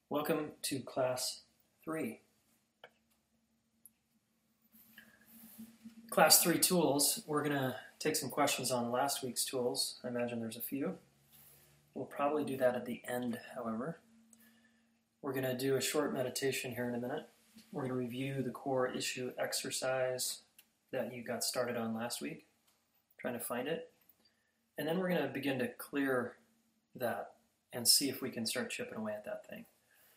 Welcome to Class 3. Class 3 tools, we're going to take some questions on last week's tools. I imagine there's a few. We'll probably do that at the end, however. We're going to do a short meditation here in a minute. We're going to review the core issue exercise that you got started on last week, trying to find it. And then we're going to begin to clear that and see if we can start chipping away at that thing.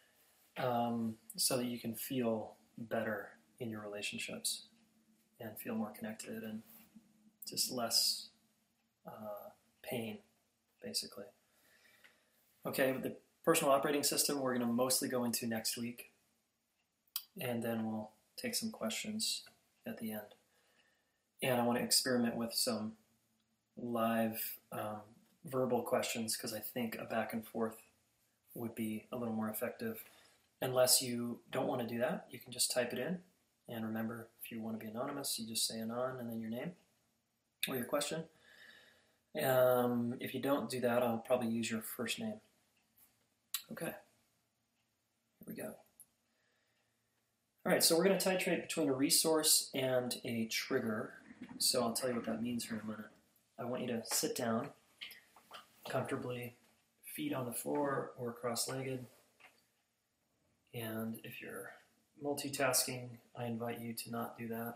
So that you can feel better in your relationships and feel more connected and just less pain, basically. Okay, the personal operating system we're going to mostly go into next week, and then we'll take some questions at the end. And I want to experiment with some live verbal questions because I think a back and forth would be a little more effective. Unless you don't want to do that, you can just type it in. And remember, if you want to be anonymous, you just say anon and then your name or your question. If you don't do that, I'll probably use your first name. Okay, here we go. All right, so we're going to titrate between a resource and a trigger. So I'll tell you what that means for a minute. I want you to sit down comfortably, feet on the floor or cross-legged. And if you're multitasking, I invite you to not do that.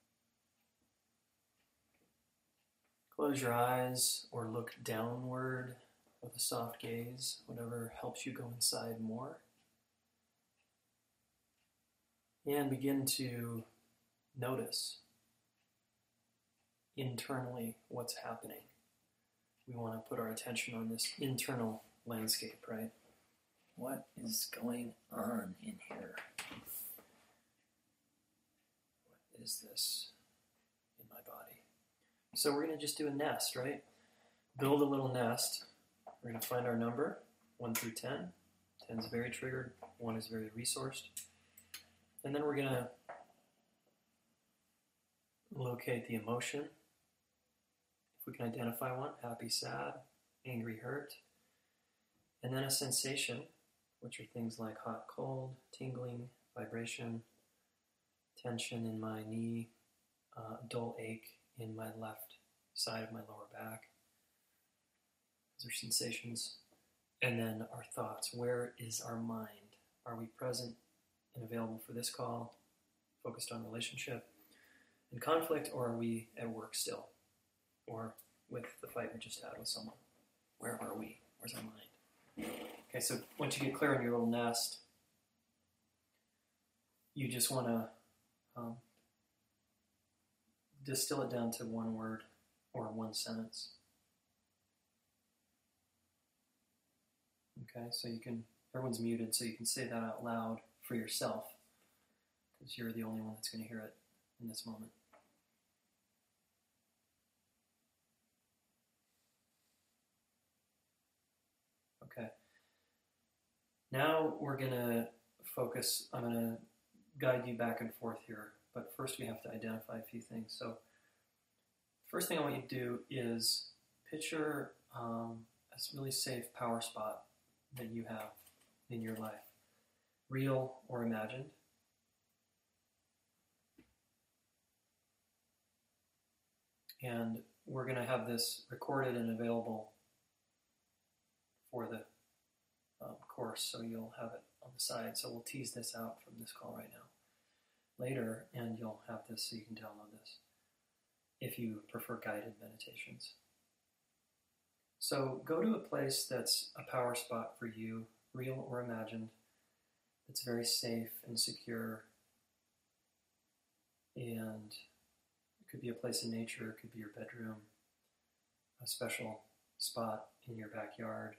Close your eyes or look downward with a soft gaze, whatever helps you go inside more. And begin to notice internally what's happening. We want to put our attention on this internal landscape, right? What is going on in here? What is this in my body? So we're going to just do a nest, right? Build a little nest. We're going to find our number, 1 through 10. 10 is very triggered, 1 is very resourced. And then we're going to locate the emotion. If we can identify one, happy, sad, angry, hurt. And then a sensation, which are things like hot, cold, tingling, vibration, tension in my knee, dull ache in my left side of my lower back. Those are sensations. And then our thoughts. Where is our mind? Are we present and available for this call, focused on relationship and conflict, or are we at work still? Or with the fight we just had with someone? Where are we? Where's our mind? Okay, so once you get clear on your little nest, you just want to distill it down to one word or one sentence. Okay, so you can, everyone's muted, so you can say that out loud for yourself, because you're the only one that's going to hear it in this moment. Okay. Now we're going to focus, I'm going to guide you back and forth here, but first we have to identify a few things. So first thing I want you to do is picture a really safe power spot that you have in your life, real or imagined. And we're going to have this recorded and available for the course, so you'll have it on the side. So we'll tease this out from this call right now later, and you'll have this so you can download this if you prefer guided meditations. So go to a place that's a power spot for you, real or imagined, that's very safe and secure. And it could be a place in nature, it could be your bedroom, a special spot in your backyard,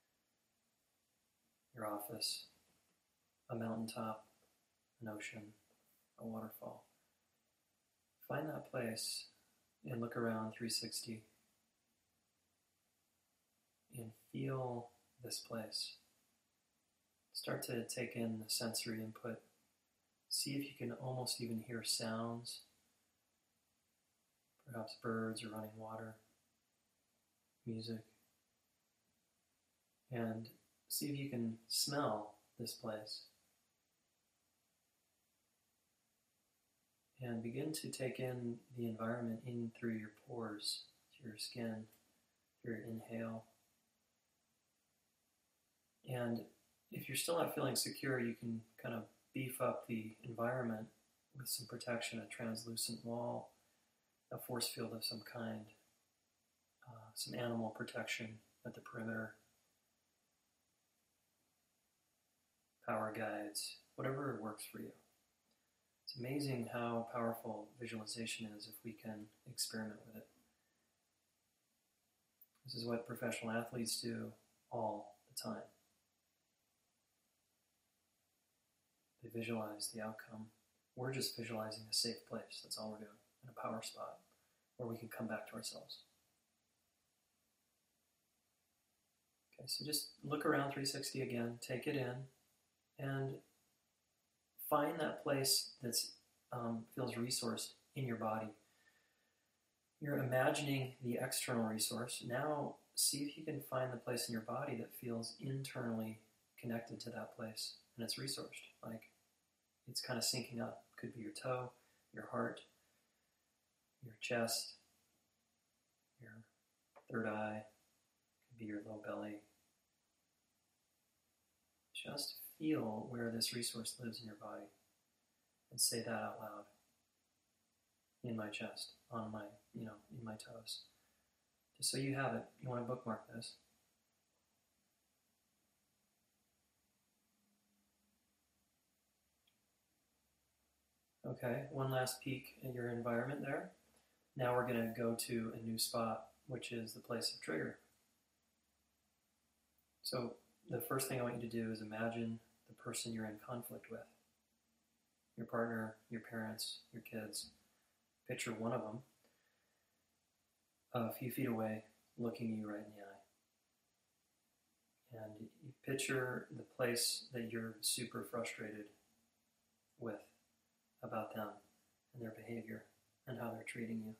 your office, a mountaintop, an ocean, a waterfall. Find that place and look around 360 and feel this place. Start to take in the sensory input. See if you can almost even hear sounds, perhaps birds or running water, music. And see if you can smell this place. And begin to take in the environment in through your pores, through your skin, through your inhale. And if you're still not feeling secure, you can kind of beef up the environment with some protection, a translucent wall, a force field of some kind, some animal protection at the perimeter, power guides, whatever works for you. It's amazing how powerful visualization is if we can experiment with it. This is what professional athletes do all the time. They visualize the outcome. We're just visualizing a safe place. That's all we're doing, in a power spot where we can come back to ourselves. Okay, so just look around 360 again, take it in, and find that place that feels resourced in your body. You're imagining the external resource. Now see if you can find the place in your body that feels internally connected to that place, and it's resourced. Like it's kind of syncing up. Could be your toe, your heart, your chest, your third eye, could be your low belly. Just feel where this resource lives in your body and say that out loud. In my chest, on my, in my toes. Just so you have it. You want to bookmark this. Okay, one last peek at your environment there. Now we're going to go to a new spot, which is the place of trigger. So the first thing I want you to do is imagine the person you're in conflict with. Your partner, your parents, your kids. Picture one of them a few feet away, looking you right in the eye. And you picture the place that you're super frustrated with about them and their behavior and how they're treating you.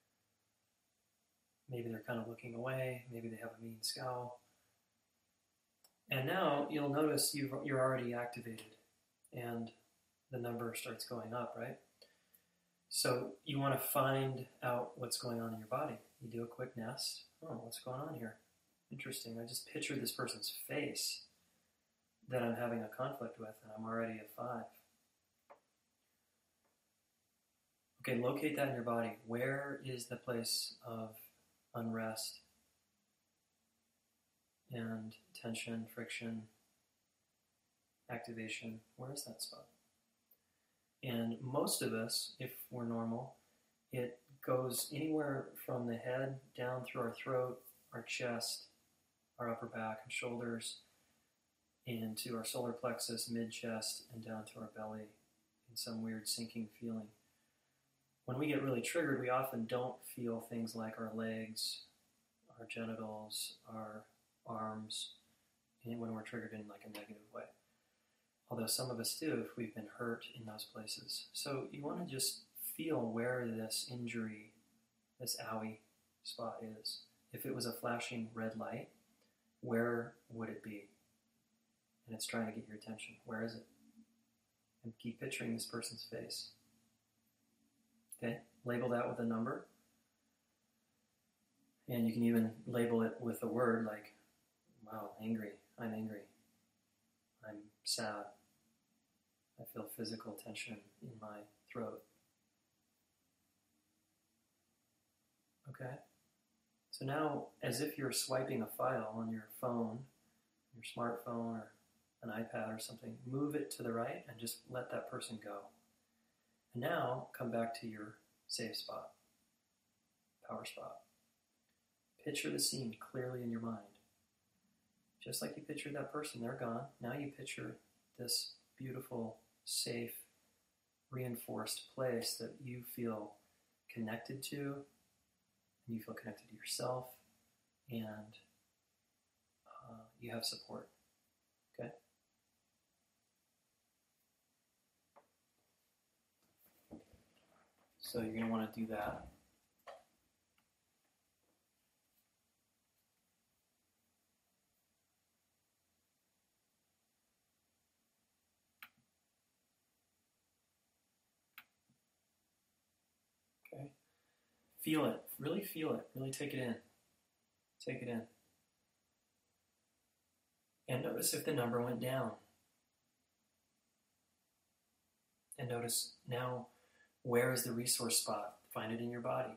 Maybe they're kind of looking away. Maybe they have a mean scowl. And now you'll notice you're already activated and the number starts going up, right? So you want to find out what's going on in your body. You do a quick nest. Oh, what's going on here? Interesting. I just pictured this person's face that I'm having a conflict with, and I'm already at 5. Okay, locate that in your body. Where is the place of unrest and tension, friction, activation? Where is that spot? And most of us, if we're normal, it goes anywhere from the head down through our throat, our chest, our upper back and shoulders, into our solar plexus, mid-chest, and down to our belly in some weird sinking feeling. When we get really triggered, we often don't feel things like our legs, our genitals, our arms, and when we're triggered in like a negative way. Although some of us do if we've been hurt in those places. So you want to just feel where this injury, this owie spot is. If it was a flashing red light, where would it be? And it's trying to get your attention. Where is it? And keep picturing this person's face. Okay, label that with a number. And you can even label it with a word like, wow, angry. I'm angry. I'm sad. I feel physical tension in my throat. Okay? So now, as if you're swiping a file on your phone, your smartphone or an iPad or something, move it to the right and just let that person go. And now, come back to your safe spot, power spot. Picture the scene clearly in your mind. Just like you pictured that person, they're gone. Now you picture this beautiful, safe, reinforced place that you feel connected to, and you feel connected to yourself, and you have support. Okay? So you're going to want to do that. feel it. Really feel it. Really take it in. Take it in. And notice if the number went down. And notice now, where is the resource spot? Find it in your body.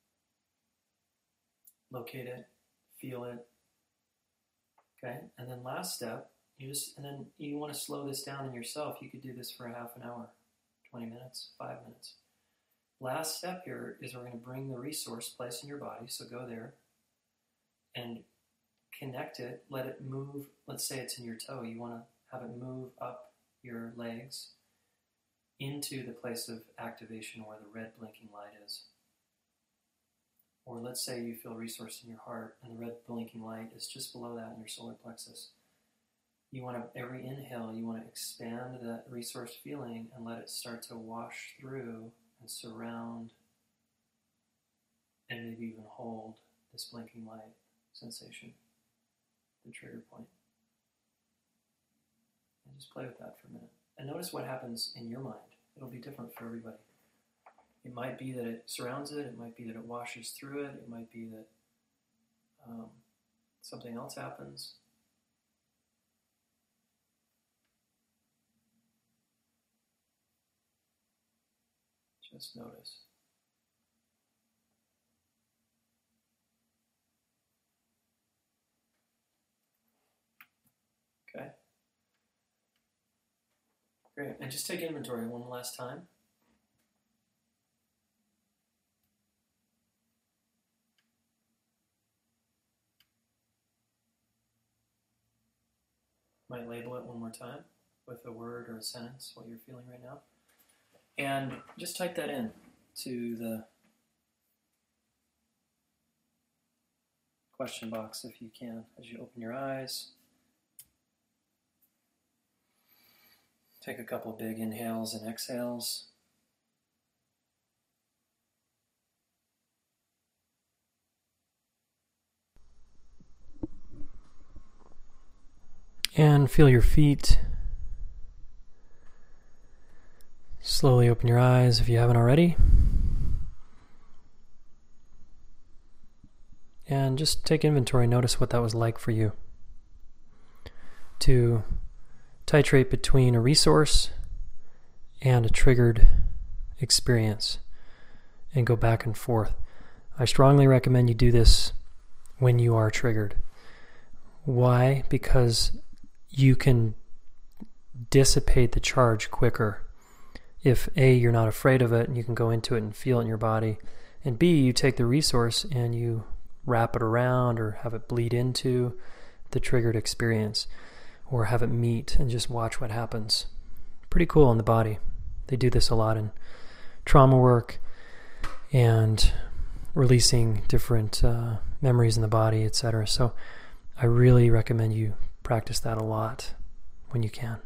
Locate it. Feel it. Okay? And then last step, and then you want to slow this down in yourself. You could do this for a half an hour, 20 minutes, 5 minutes. Last step here is we're going to bring the resource place in your body. So go there and connect it. Let it move. Let's say it's in your toe. You want to have it move up your legs into the place of activation where the red blinking light is. Or let's say you feel resource in your heart and the red blinking light is just below that in your solar plexus. You want to, every inhale, you want to expand that resource feeling and let it start to wash through and surround and maybe even hold this blinking light sensation, the trigger point. And just play with that for a minute. And notice what happens in your mind. It'll be different for everybody. It might be that it surrounds it. It might be that it washes through it. It might be that something else happens. Just notice. Okay. Great. And just take inventory one last time. Might label it one more time with a word or a sentence, what you're feeling right now. And just type that in to the question box if you can, as you open your eyes. Take a couple of big inhales and exhales. And feel your feet. Slowly open your eyes if you haven't already. And just take inventory. Notice what that was like for you. To titrate between a resource and a triggered experience and go back and forth. I strongly recommend you do this when you are triggered. Why? Because you can dissipate the charge quicker. If A, you're not afraid of it and you can go into it and feel it in your body, and B, you take the resource and you wrap it around or have it bleed into the triggered experience, or have it meet and just watch what happens. Pretty cool in the body. They do this a lot in trauma work and releasing different memories in the body, etc. So I really recommend you practice that a lot when you can.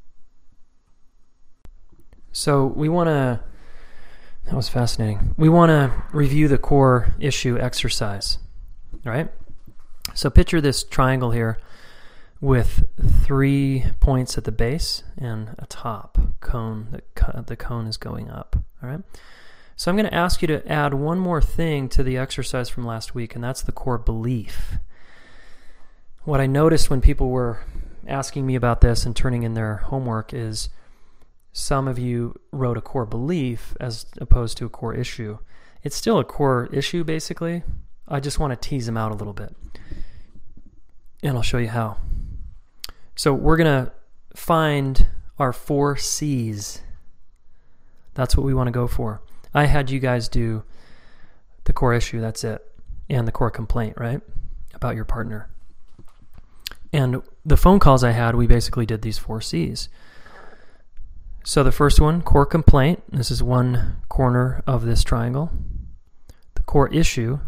So that was fascinating. We want to review the core issue exercise, all right? So picture this triangle here with 3 points at the base and a top cone. The cone is going up, all right? So I'm going to ask you to add one more thing to the exercise from last week, and that's the core belief. What I noticed when people were asking me about this and turning in their homework is some of you wrote a core belief as opposed to a core issue. It's still a core issue, basically. I just want to tease them out a little bit. And I'll show you how. So we're going to find our 4 C's. That's what we want to go for. I had you guys do the core issue, that's it, and the core complaint, right, about your partner. And the phone calls I had, we basically did these 4 C's. So the first one, core complaint. This is one corner of this triangle. The core issue.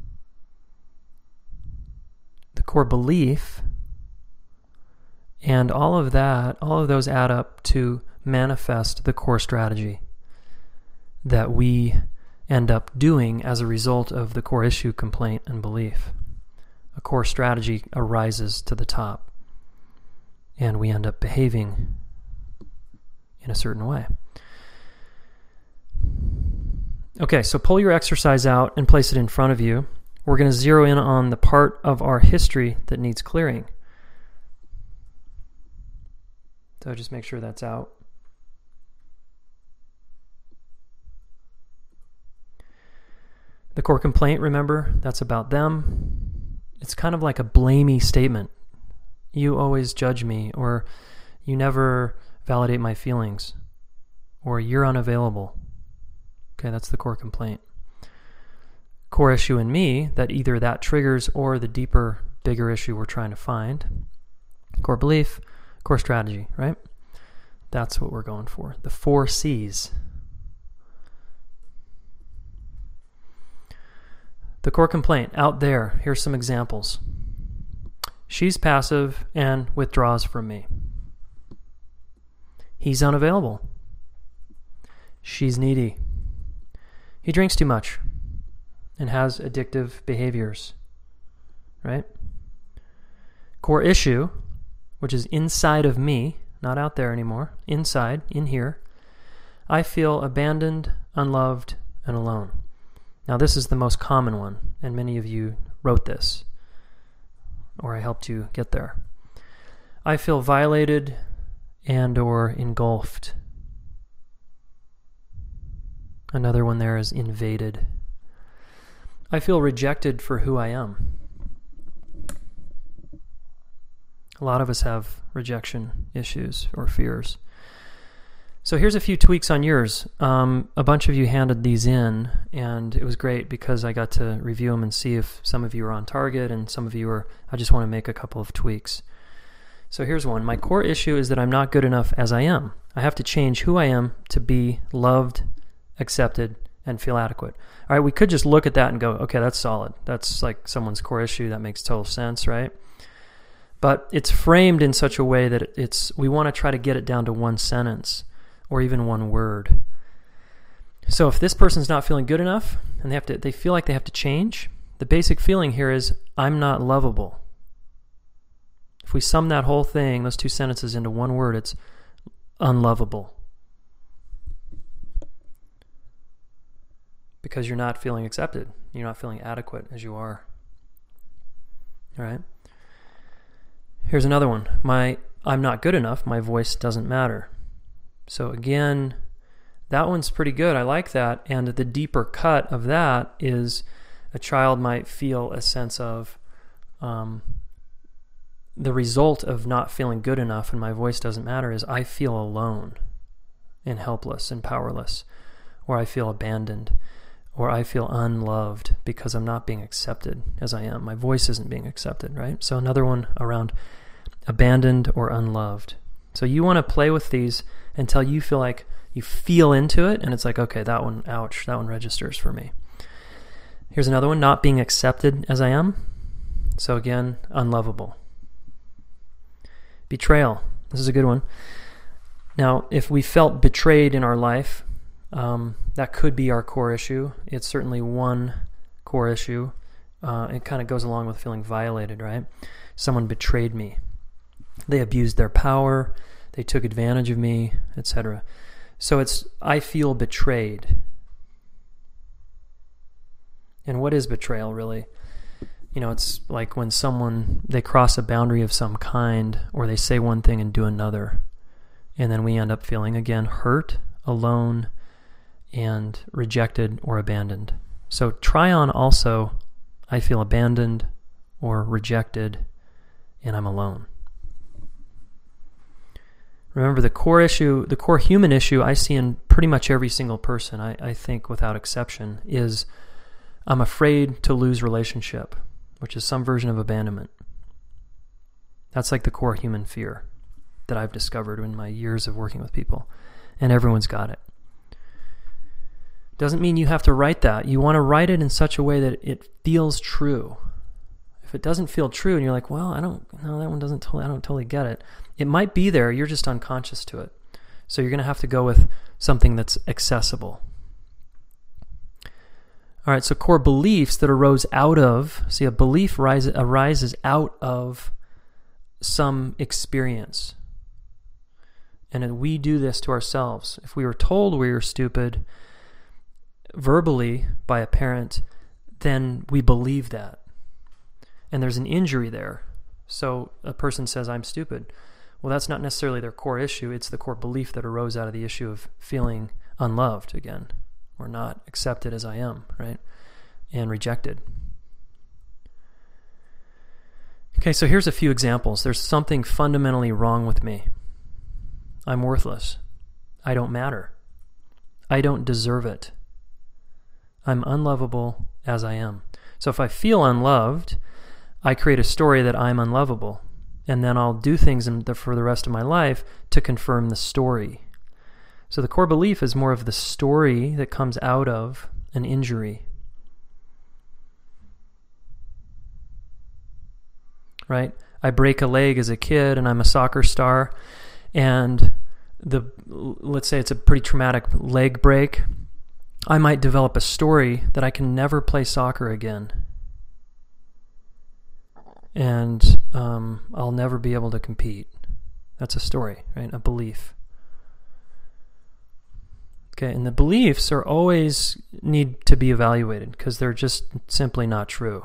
The core belief. And all of those add up to manifest the core strategy that we end up doing as a result of the core issue, complaint, and belief. A core strategy arises to the top, and we end up behaving in a certain way. Okay, so pull your exercise out and place it in front of you. We're going to zero in on the part of our history that needs clearing. So just make sure that's out. The core complaint, remember, that's about them. It's kind of like a blamey statement. You always judge me, or you never validate my feelings, or you're unavailable. Okay, that's the core complaint. Core issue in me that either that triggers or the deeper, bigger issue we're trying to find. Core belief, core strategy, right? That's what we're going for. The 4 C's. The core complaint, out there, here's some examples. She's passive and withdraws from me. He's unavailable. She's needy. He drinks too much and has addictive behaviors, right? Core issue, which is inside of me, not out there anymore, inside, in here. I feel abandoned, unloved, and alone. Now, this is the most common one, and many of you wrote this, or I helped you get there. I feel violated and or engulfed. Another one there is invaded. I feel rejected for who I am. A lot of us have rejection issues or fears. So here's a few tweaks on yours. A bunch of you handed these in, and it was great because I got to review them and see if some of you are on target and some of you are, I just want to make a couple of tweaks. So here's one. My core issue is that I'm not good enough as I am. I have to change who I am to be loved, accepted, and feel adequate. All right, we could just look at that and go, okay, that's solid. That's like someone's core issue. That makes total sense, right? But it's framed in such a way that we want to try to get it down to one sentence or even one word. So if this person's not feeling good enough and they feel like they have to change, the basic feeling here is, I'm not lovable. If we sum that whole thing, those 2 sentences into one word, it's unlovable. Because you're not feeling accepted. You're not feeling adequate as you are. All right? Here's another one. I'm not good enough. My voice doesn't matter. So again, that one's pretty good. I like that. And the deeper cut of that is a child might feel a sense of the result of not feeling good enough and my voice doesn't matter is I feel alone and helpless and powerless, or I feel abandoned, or I feel unloved because I'm not being accepted as I am. My voice isn't being accepted, right? So another one around abandoned or unloved. So you want to play with these until you feel like you feel into it and it's like, okay, that one, ouch, that one registers for me. Here's another one, not being accepted as I am. So again, unlovable. Betrayal. This is a good one. Now, if we felt betrayed in our life, that could be our core issue. It's certainly one core issue. It kind of goes along with feeling violated, right? Someone betrayed me. They abused their power. They took advantage of me, etc. So I feel betrayed. And what is betrayal, really? You know, it's like when they cross a boundary of some kind, or they say one thing and do another. And then we end up feeling, again, hurt, alone, and rejected or abandoned. So try on also, I feel abandoned or rejected, and I'm alone. Remember, the core issue, the core human issue I see in pretty much every single person, I think without exception, is I'm afraid to lose relationship, which is some version of abandonment. That's like the core human fear that I've discovered in my years of working with people. And everyone's got it. Doesn't mean you have to write that. You want to write it in such a way that it feels true. If it doesn't feel true and you're like, well, I don't totally get it. It might be there, you're just unconscious to it. So you're going to have to go with something that's accessible. All right, so core beliefs that arose out of, see, a belief arises out of some experience. And we do this to ourselves. If we were told we were stupid, verbally by a parent, then we believe that. And there's an injury there. So a person says, I'm stupid. Well, that's not necessarily their core issue. It's the core belief that arose out of the issue of feeling unloved again, or not accepted as I am, right? And rejected. Okay, so here's a few examples. There's something fundamentally wrong with me. I'm worthless. I don't matter. I don't deserve it. I'm unlovable as I am. So if I feel unloved, I create a story that I'm unlovable. And then I'll do things for the rest of my life to confirm the story. So the core belief is more of the story that comes out of an injury. Right? I break a leg as a kid and I'm a soccer star, and let's say it's a pretty traumatic leg break. I might develop a story that I can never play soccer again. And I'll never be able to compete. That's a story, right? A belief. Okay, and the beliefs are always need to be evaluated because they're just simply not true.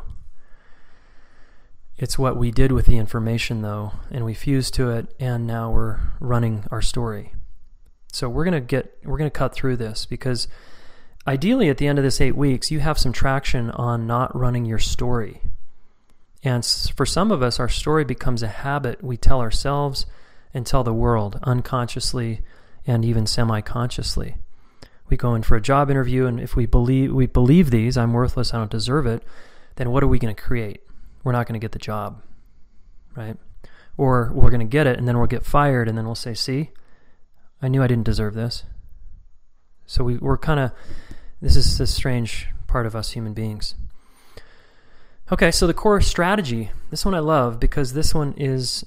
It's what we did with the information, though, and we fused to it, and now we're running our story. So we're gonna cut through this because ideally at the end of this 8 weeks, you have some traction on not running your story. And for some of us, our story becomes a habit we tell ourselves and tell the world unconsciously and even semi-consciously. We go in for a job interview, and if we believe these, I'm worthless, I don't deserve it, then what are we going to create? We're not going to get the job, right? Or we're going to get it, and then we'll get fired, and then we'll say, see, I knew I didn't deserve this. So we're kind of, this is the strange part of us human beings. Okay, so the core strategy, this one I love because this one is,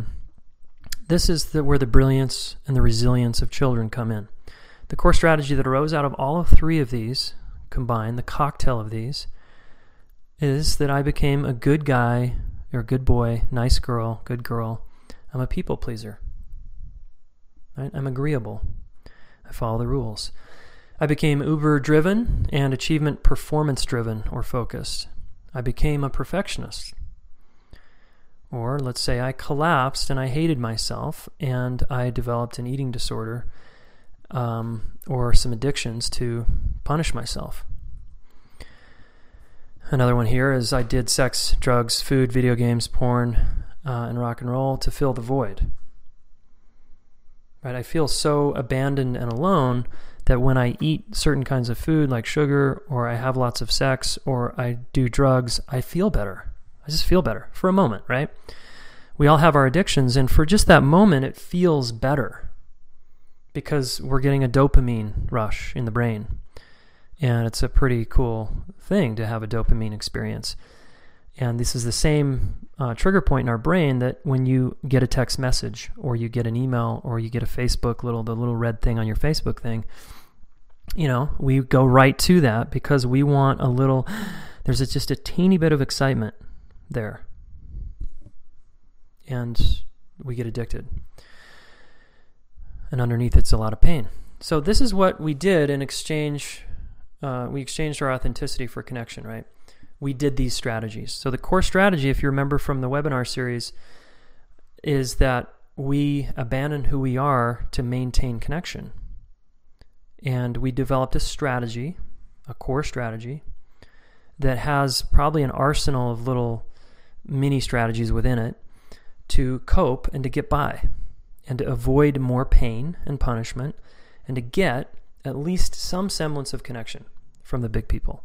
where the brilliance and the resilience of children come in. The core strategy that arose out of all of three of these combined, the cocktail of these, is that I became a good guy, or good boy, nice girl, good girl. I'm a people pleaser. Right? I'm agreeable. I follow the rules. I became uber-driven and achievement performance-driven or focused. I became a perfectionist. Or let's say I collapsed and I hated myself and I developed an eating disorder or some addictions to punish myself. Another one here is I did sex, drugs, food, video games, porn, and rock and roll to fill the void. Right? I feel so abandoned and alone that when I eat certain kinds of food like sugar, or I have lots of sex, or I do drugs, I feel better. I just feel better for a moment, right? We all have our addictions, and for just that moment, it feels better because we're getting a dopamine rush in the brain. And it's a pretty cool thing to have a dopamine experience. And this is the same trigger point in our brain that when you get a text message or you get an email or you get a Facebook, the little red thing on your Facebook thing, we go right to that because we want there's just a teeny bit of excitement there. And we get addicted. And underneath it's a lot of pain. So this is what we did in exchange. We exchanged our authenticity for connection, right? We did these strategies. So the core strategy, if you remember from the webinar series, is that we abandon who we are to maintain connection. And we developed a strategy, a core strategy, that has probably an arsenal of little mini strategies within it to cope and to get by and to avoid more pain and punishment and to get at least some semblance of connection from the big people.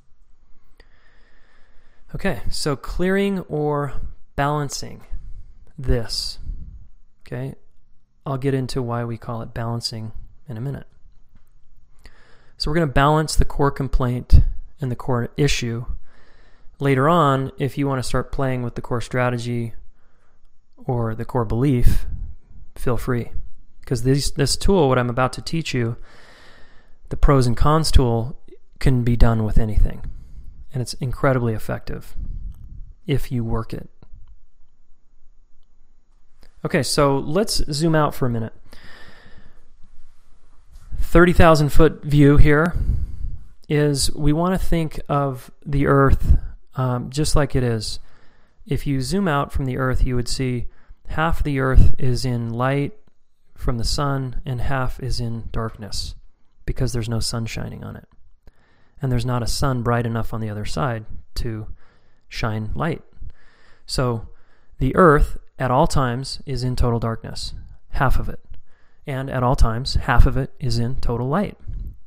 Okay, so clearing or balancing this. Okay, I'll get into why we call it balancing in a minute. So we're going to balance the core complaint and the core issue. Later on, if you want to start playing with the core strategy or the core belief, feel free. Because this tool, what I'm about to teach you, the pros and cons tool, can be done with anything. And it's incredibly effective if you work it. Okay, so let's zoom out for a minute. 30,000 foot view here. is we want to think of the Earth just like it is. If you zoom out from the Earth, you would see half the Earth is in light from the sun and half is in darkness because there's no sun shining on it. And there's not a sun bright enough on the other side to shine light. So the Earth at all times is in total darkness, half of it. And at all times, half of it is in total light.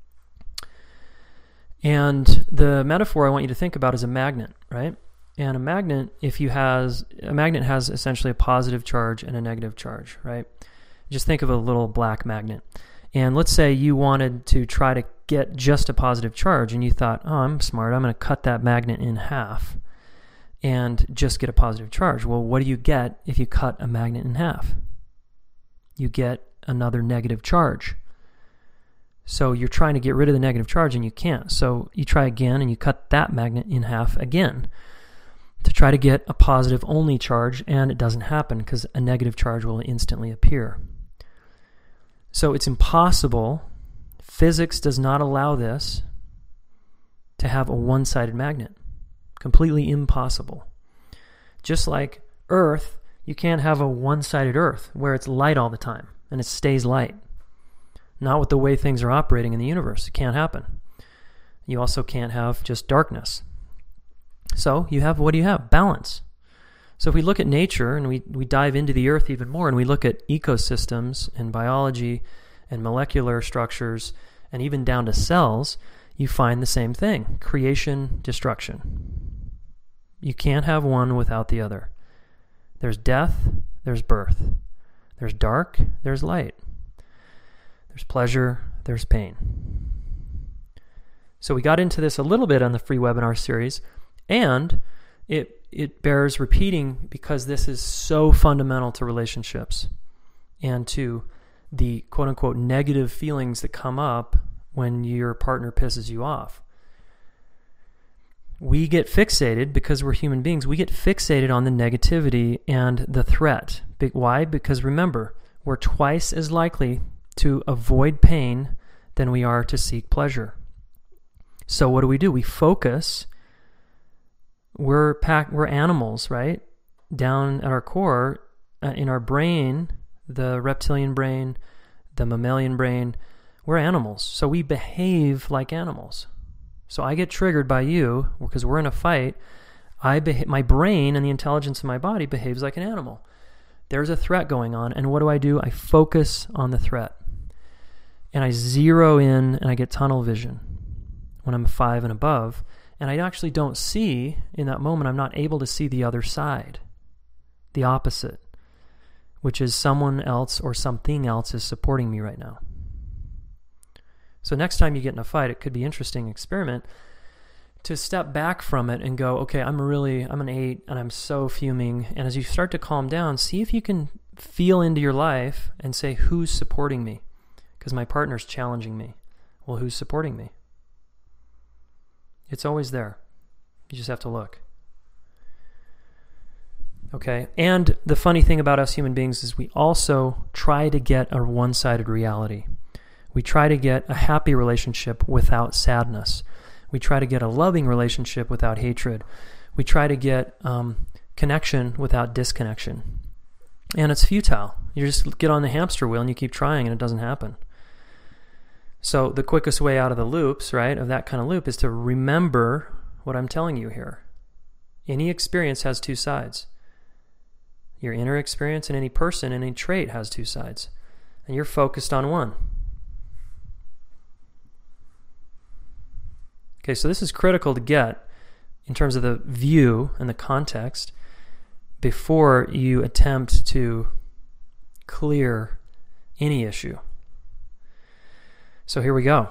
And the metaphor I want you to think about is a magnet, right? And a magnet, has essentially a positive charge and a negative charge, right? Just think of a little black magnet. And let's say you wanted to try to get just a positive charge, and you thought, oh, I'm smart, I'm going to cut that magnet in half and just get a positive charge. Well, what do you get if you cut a magnet in half? You get another negative charge. So you're trying to get rid of the negative charge and you can't. So you try again and you cut that magnet in half again to try to get a positive only charge, and it doesn't happen because a negative charge will instantly appear. So it's impossible. Physics does not allow this to have a one-sided magnet. Completely impossible. Just like Earth, you can't have a one-sided Earth where it's light all the time and it stays light. Not with the way things are operating in the universe. It can't happen. You also can't have just darkness. So you have, what do you have? Balance. So if we look at nature and we dive into the Earth even more and we look at ecosystems and biology and molecular structures and even down to cells, you find the same thing. Creation, destruction. You can't have one without the other. There's death, there's birth. There's dark, there's light. There's pleasure, there's pain. So we got into this a little bit on the free webinar series, and it bears repeating because this is so fundamental to relationships and to the quote-unquote negative feelings that come up when your partner pisses you off. We get fixated, because we're human beings, we get fixated on the negativity and the threat. Why? Because remember, we're twice as likely to avoid pain than we are to seek pleasure. So what do? We focus. We're animals, right? Down at our core, in our brain, the reptilian brain, the mammalian brain, we're animals. So we behave like animals. So I get triggered by you because we're in a fight. My brain and the intelligence of my body behaves like an animal. There's a threat going on, and what do? I focus on the threat. And I zero in and I get tunnel vision when I'm 5 and above. And I actually don't see, in that moment, I'm not able to see the other side, the opposite, which is someone else or something else is supporting me right now. So next time you get in a fight, it could be an interesting experiment to step back from it and go, okay, I'm an 8 and I'm so fuming. And as you start to calm down, see if you can feel into your life and say, who's supporting me? Because my partner's challenging me. Well, who's supporting me? It's always there. You just have to look. Okay? And the funny thing about us human beings is we also try to get a one-sided reality. We try to get a happy relationship without sadness. We try to get a loving relationship without hatred. We try to get connection without disconnection. And it's futile. You just get on the hamster wheel and you keep trying and it doesn't happen. So the quickest way out of the loops, right, of that kind of loop is to remember what I'm telling you here. Any experience has two sides. Your inner experience and any person, any trait has two sides. And you're focused on one. Okay, so this is critical to get in terms of the view and the context before you attempt to clear any issue. So here we go.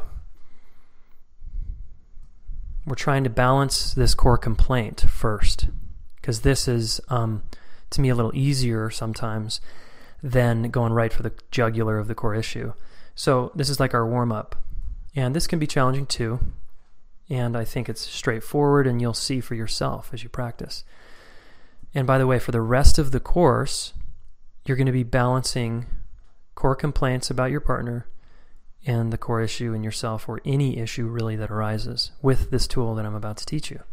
We're trying to balance this core complaint first, because this is, to me, a little easier sometimes than going right for the jugular of the core issue. So this is like our warm-up. And this can be challenging too. And I think it's straightforward, and you'll see for yourself as you practice. And by the way, for the rest of the course, you're going to be balancing core complaints about your partner and the core issue in yourself, or any issue really that arises with this tool that I'm about to teach you.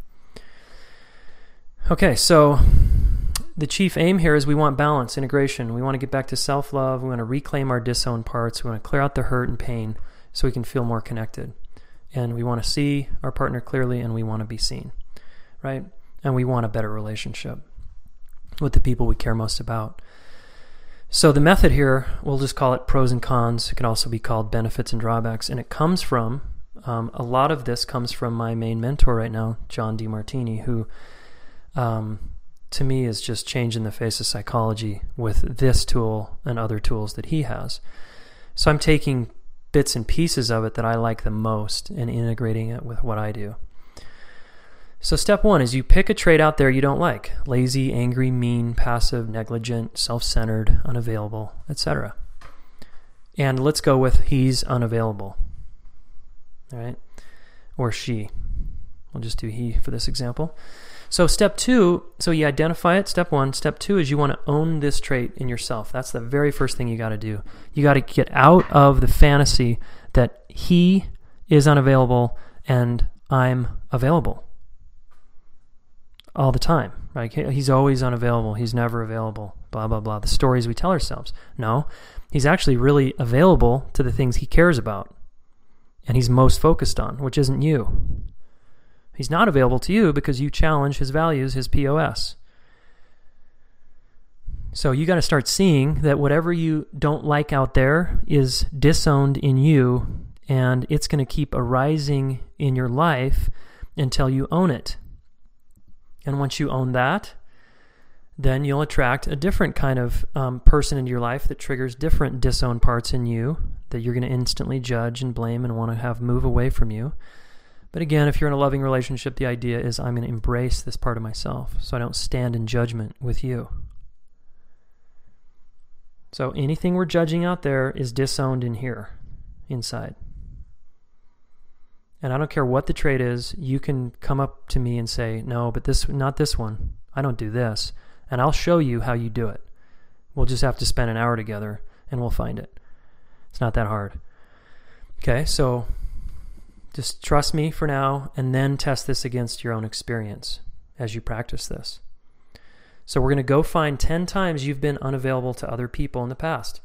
Okay, so the chief aim here is we want balance, integration. We want to get back to self-love. We want to reclaim our disowned parts. We want to clear out the hurt and pain so we can feel more connected. And we want to see our partner clearly, and we want to be seen, right? And we want a better relationship with the people we care most about. So the method here, we'll just call it pros and cons. It can also be called benefits and drawbacks. And it comes from, a lot of this comes from my main mentor right now, John Demartini, who to me is just changing the face of psychology with this tool and other tools that he has. So I'm taking bits and pieces of it that I like the most and integrating it with what I do. So step one is you pick a trait out there you don't like: lazy, angry, mean, passive, negligent, self-centered, unavailable, etc. And let's go with he's unavailable. All right? Or she. We'll just do he for this example. So step two, so you identify it, step one. Step two is you want to own this trait in yourself. That's the very first thing you got to do. You got to get out of the fantasy that he is unavailable and I'm available all the time. Right? He's always unavailable. He's never available. Blah, blah, blah. The stories we tell ourselves. No, he's actually really available to the things he cares about and he's most focused on, which isn't you. He's not available to you because you challenge his values, his POS. So you got to start seeing that whatever you don't like out there is disowned in you, and it's going to keep arising in your life until you own it. And once you own that, then you'll attract a different kind of person into your life that triggers different disowned parts in you that you're going to instantly judge and blame and want to have move away from you. But again, if you're in a loving relationship, the idea is I'm going to embrace this part of myself so I don't stand in judgment with you. So anything we're judging out there is disowned in here, inside. And I don't care what the trait is, you can come up to me and say, no, but not this one. I don't do this. And I'll show you how you do it. We'll just have to spend an hour together and we'll find it. It's not that hard. Okay, so just trust me for now, and then test this against your own experience as you practice this. So we're going to go find 10 times you've been unavailable to other people in the past.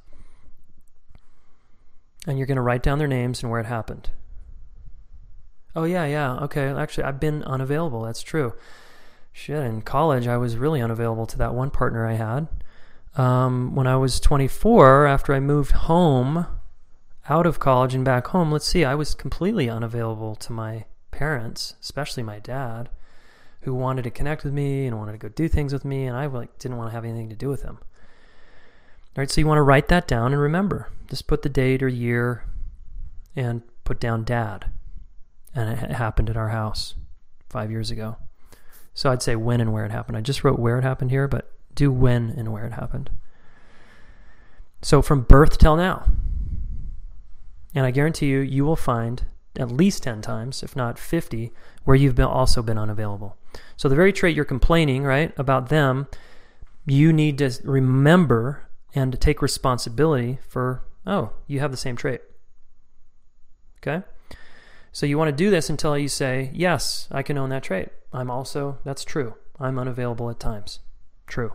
And you're going to write down their names and where it happened. Oh, yeah, okay, actually, I've been unavailable, that's true. Shit, in college, I was really unavailable to that one partner I had. When I was 24, after I moved home, out of college and back home, let's see, I was completely unavailable to my parents, especially my dad, who wanted to connect with me and wanted to go do things with me, and I didn't want to have anything to do with him. All right, so you want to write that down and remember. Just put the date or year and put down dad. And it happened at our house 5 years ago. So I'd say when and where it happened. I just wrote where it happened here, but do when and where it happened. So from birth till now. And I guarantee you, you will find at least 10 times, if not 50, where you've also been unavailable. So the very trait you're complaining, right, about them, you need to remember and to take responsibility for, oh, you have the same trait. Okay? So you want to do this until you say, yes, I can own that trait. That's true. I'm unavailable at times. True.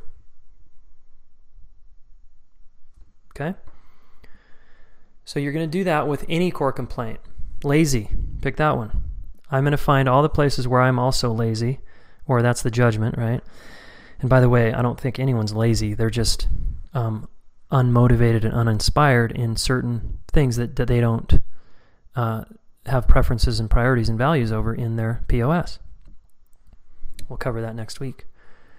Okay? So you're going to do that with any core complaint. Lazy, pick that one. I'm going to find all the places where I'm also lazy, or that's the judgment, right? And by the way, I don't think anyone's lazy. They're just unmotivated and uninspired in certain things that they don't have preferences and priorities and values over in their POS. We'll cover that next week.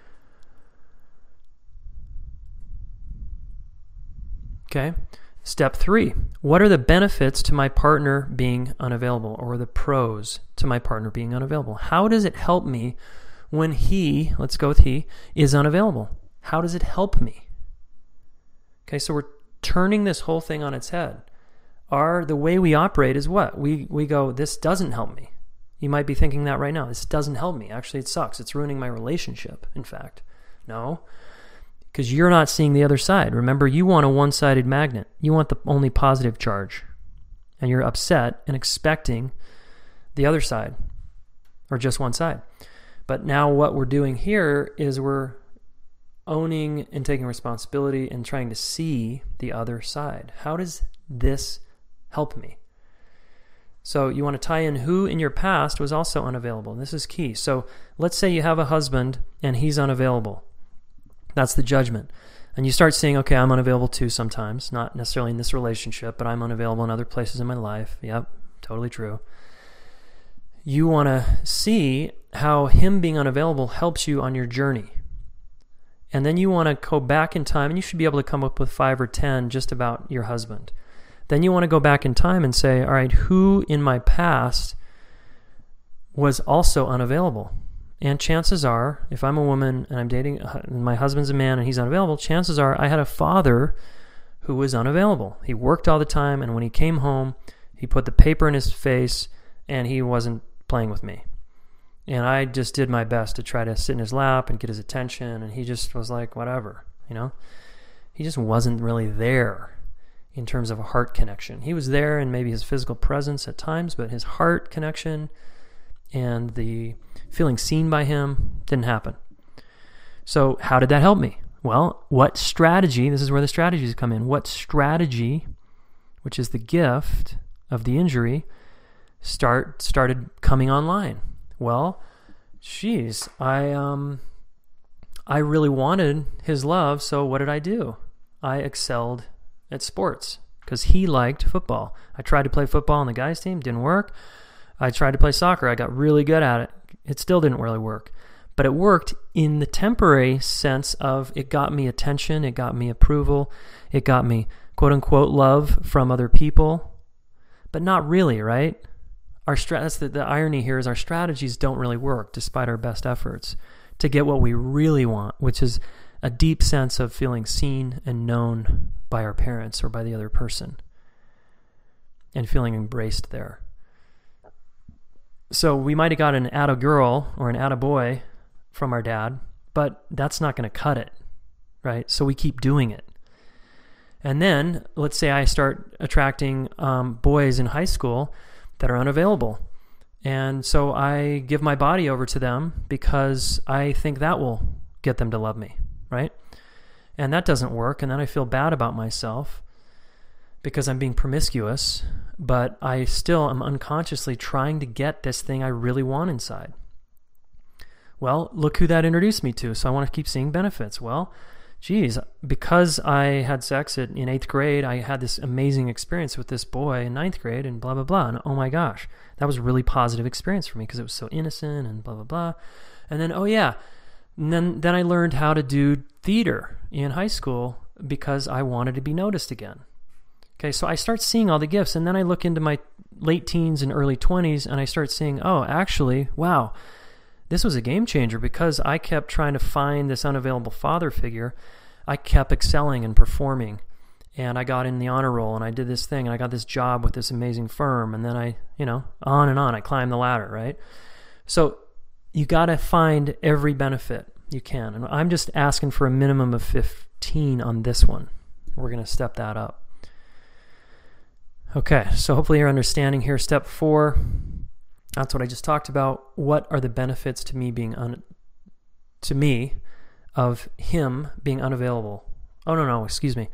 Okay. Step 3. What are the benefits to my partner being unavailable, or the pros to my partner being unavailable? How does it help me when he, let's go with he, is unavailable? How does it help me? Okay, so we're turning this whole thing on its head. The way we operate is what? We go, this doesn't help me. You might be thinking that right now. This doesn't help me. Actually, it sucks. It's ruining my relationship, in fact. No, because you're not seeing the other side. Remember, you want a one-sided magnet. You want the only positive charge. and you're upset and expecting the other side or just one side. But now what we're doing here is we're owning and taking responsibility and trying to see the other side. How does this help me? So you want to tie in who in your past was also unavailable. And this is key. So let's say you have a husband and he's unavailable. That's the judgment. And you start seeing, okay, I'm unavailable too sometimes, not necessarily in this relationship, but I'm unavailable in other places in my life. Yep, totally true. You want to see how him being unavailable helps you on your journey. And then you want to go back in time, and you should be able to come up with 5 or 10 just about your husband. Then you want to go back in time and say, all right, who in my past was also unavailable? And chances are, if I'm a woman and I'm dating, my husband's a man and he's unavailable, chances are I had a father who was unavailable. He worked all the time, and when he came home, he put the paper in his face and he wasn't playing with me. And I just did my best to try to sit in his lap and get his attention, and he just was like, whatever, He just wasn't really there in terms of a heart connection. He was there in maybe his physical presence at times, but his heart connection and the feeling seen by him didn't happen. So how did that help me? Well, what strategy, this is where the strategies come in, what strategy, which is the gift of the injury, started coming online? Well, geez, I really wanted his love, so what did I do? I excelled at sports because he liked football. I tried to play football on the guys' team, didn't work. I tried to play soccer. I got really good at it. It still didn't really work. But it worked in the temporary sense of it got me attention, it got me approval, it got me quote-unquote love from other people, but not really, right? That's the irony here is our strategies don't really work despite our best efforts to get what we really want, which is a deep sense of feeling seen and known by our parents or by the other person and feeling embraced there. So we might have got an atta girl or an atta boy from our dad, but that's not going to cut it, right? So we keep doing it. And then let's say I start attracting boys in high school that are unavailable. And so I give my body over to them because I think that will get them to love me, right? And that doesn't work. And then I feel bad about myself because I'm being promiscuous, but I still am unconsciously trying to get this thing I really want inside. Well, look who that introduced me to. So I want to keep seeing benefits. Well, geez, because I had sex in 8th grade, I had this amazing experience with this boy in 9th grade and blah, blah, blah. And oh my gosh, that was a really positive experience for me because it was so innocent and blah, blah, blah. And then, oh yeah, and then I learned how to do theater in high school because I wanted to be noticed again. Okay, so I start seeing all the gifts, and then I look into my late teens and early 20s, and I start seeing, oh, actually, wow, this was a game changer because I kept trying to find this unavailable father figure. I kept excelling and performing, and I got in the honor roll, and I did this thing, and I got this job with this amazing firm, and then I, on and on, I climbed the ladder, right? So you got to find every benefit you can, and I'm just asking for a minimum of 15 on this one. We're going to step that up. Okay, so hopefully you're understanding here. Step 4, that's what I just talked about. What are the benefits to me of him being unavailable? Oh, no, excuse me.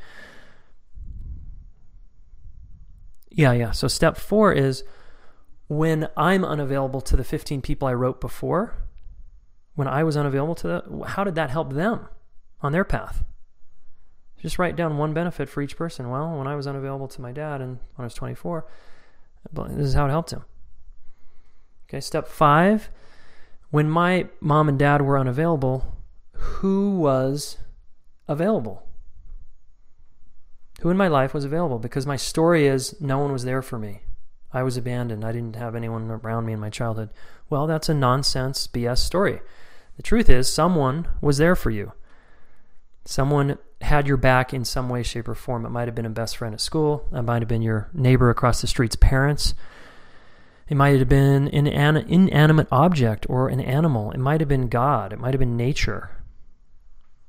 Yeah. So step 4 is when I'm unavailable to the 15 people I wrote before, when I was unavailable to them, how did that help them on their path? Just write down one benefit for each person. Well, when I was unavailable to my dad and when I was 24, this is how it helped him. Okay, step 5, when my mom and dad were unavailable, who was available? Who in my life was available? Because my story is no one was there for me. I was abandoned. I didn't have anyone around me in my childhood. Well, that's a nonsense BS story. The truth is someone was there for you. Someone had your back in some way, shape, or form. It might have been a best friend at school. It might have been your neighbor across the street's parents. It might have been an inanimate object or an animal. It might have been God. It might have been nature.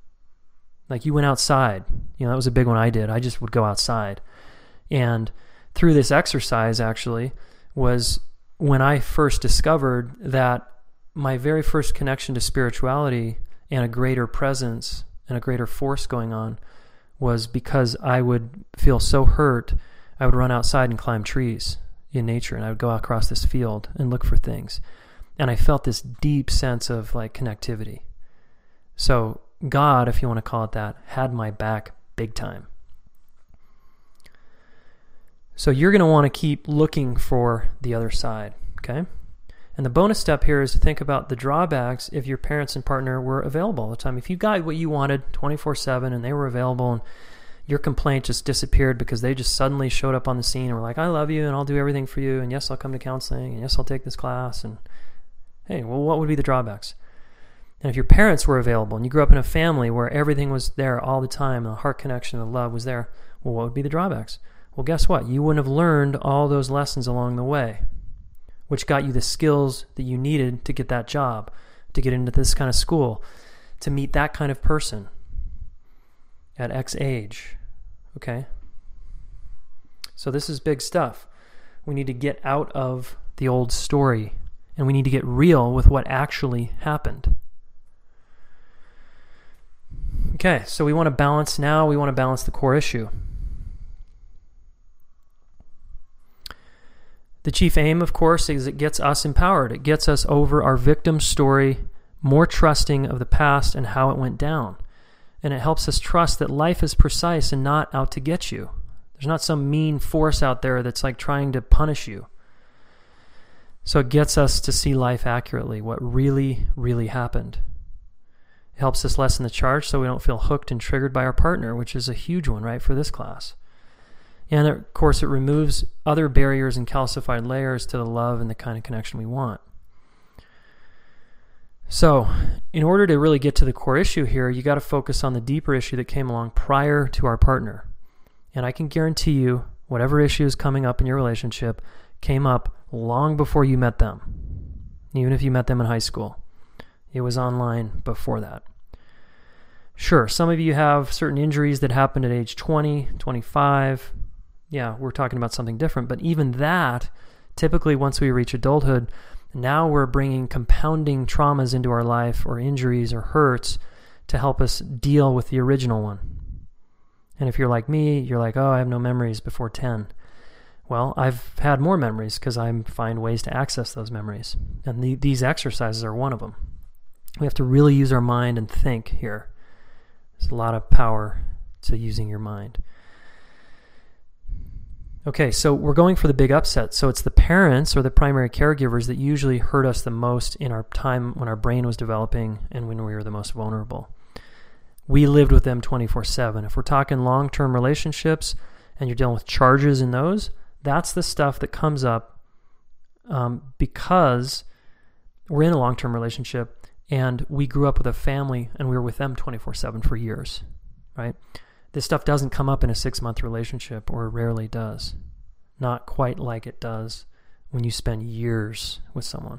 Like you went outside. That was a big one I did. I just would go outside. And through this exercise actually was when I first discovered that my very first connection to spirituality and a greater presence and a greater force going on was because I would feel so hurt, I would run outside and climb trees in nature, and I would go across this field and look for things. And I felt this deep sense of like connectivity. So God, if you want to call it that, had my back big time. So you're going to want to keep looking for the other side, okay? And the bonus step here is to think about the drawbacks if your parents and partner were available all the time. If you got what you wanted 24/7 and they were available and your complaint just disappeared because they just suddenly showed up on the scene and were like, I love you and I'll do everything for you, and yes, I'll come to counseling, and yes, I'll take this class, and hey, well, what would be the drawbacks? And if your parents were available and you grew up in a family where everything was there all the time, the heart connection, the love was there, well, what would be the drawbacks? Well, guess what? You wouldn't have learned all those lessons along the way, which got you the skills that you needed to get that job, to get into this kind of school, to meet that kind of person at X age, okay? So this is big stuff. We need to get out of the old story, and we need to get real with what actually happened. Okay, so we want to balance now. We want to balance the core issue. The chief aim, of course, is it gets us empowered. It gets us over our victim story, more trusting of the past and how it went down. And it helps us trust that life is precise and not out to get you. There's not some mean force out there that's like trying to punish you. So it gets us to see life accurately, what really, really happened. It helps us lessen the charge so we don't feel hooked and triggered by our partner, which is a huge one, right, for this class. And of course, it removes other barriers and calcified layers to the love and the kind of connection we want. So, in order to really get to the core issue here, you got to focus on the deeper issue that came along prior to our partner. And I can guarantee you, whatever issue is coming up in your relationship came up long before you met them. Even if you met them in high school, it was online before that. Sure, some of you have certain injuries that happened at age 20, 25. Yeah, we're talking about something different. But even that, typically once we reach adulthood, now we're bringing compounding traumas into our life, or injuries or hurts, to help us deal with the original one. And if you're like me, you're like, oh, I have no memories before 10. Well, I've had more memories because I find ways to access those memories. And these exercises are one of them. We have to really use our mind and think here. There's a lot of power to using your mind. Okay, so we're going for the big upset. So it's the parents or the primary caregivers that usually hurt us the most in our time when our brain was developing and when we were the most vulnerable. We lived with them 24/7. If we're talking long-term relationships and you're dealing with charges in those, that's the stuff that comes up because we're in a long-term relationship and we grew up with a family and we were with them 24/7 for years, right? This stuff doesn't come up in a 6-month relationship, or rarely does. Not quite like it does when you spend years with someone.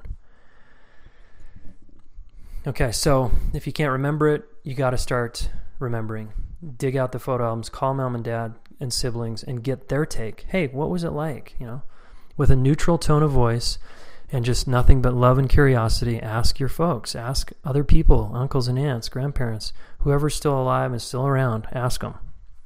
Okay, so if you can't remember it, you got to start remembering. Dig out the photo albums, call mom and dad and siblings and get their take. Hey, what was it like? You know, with a neutral tone of voice and just nothing but love and curiosity, ask your folks, ask other people, uncles and aunts, grandparents, whoever's still alive and still around, ask them.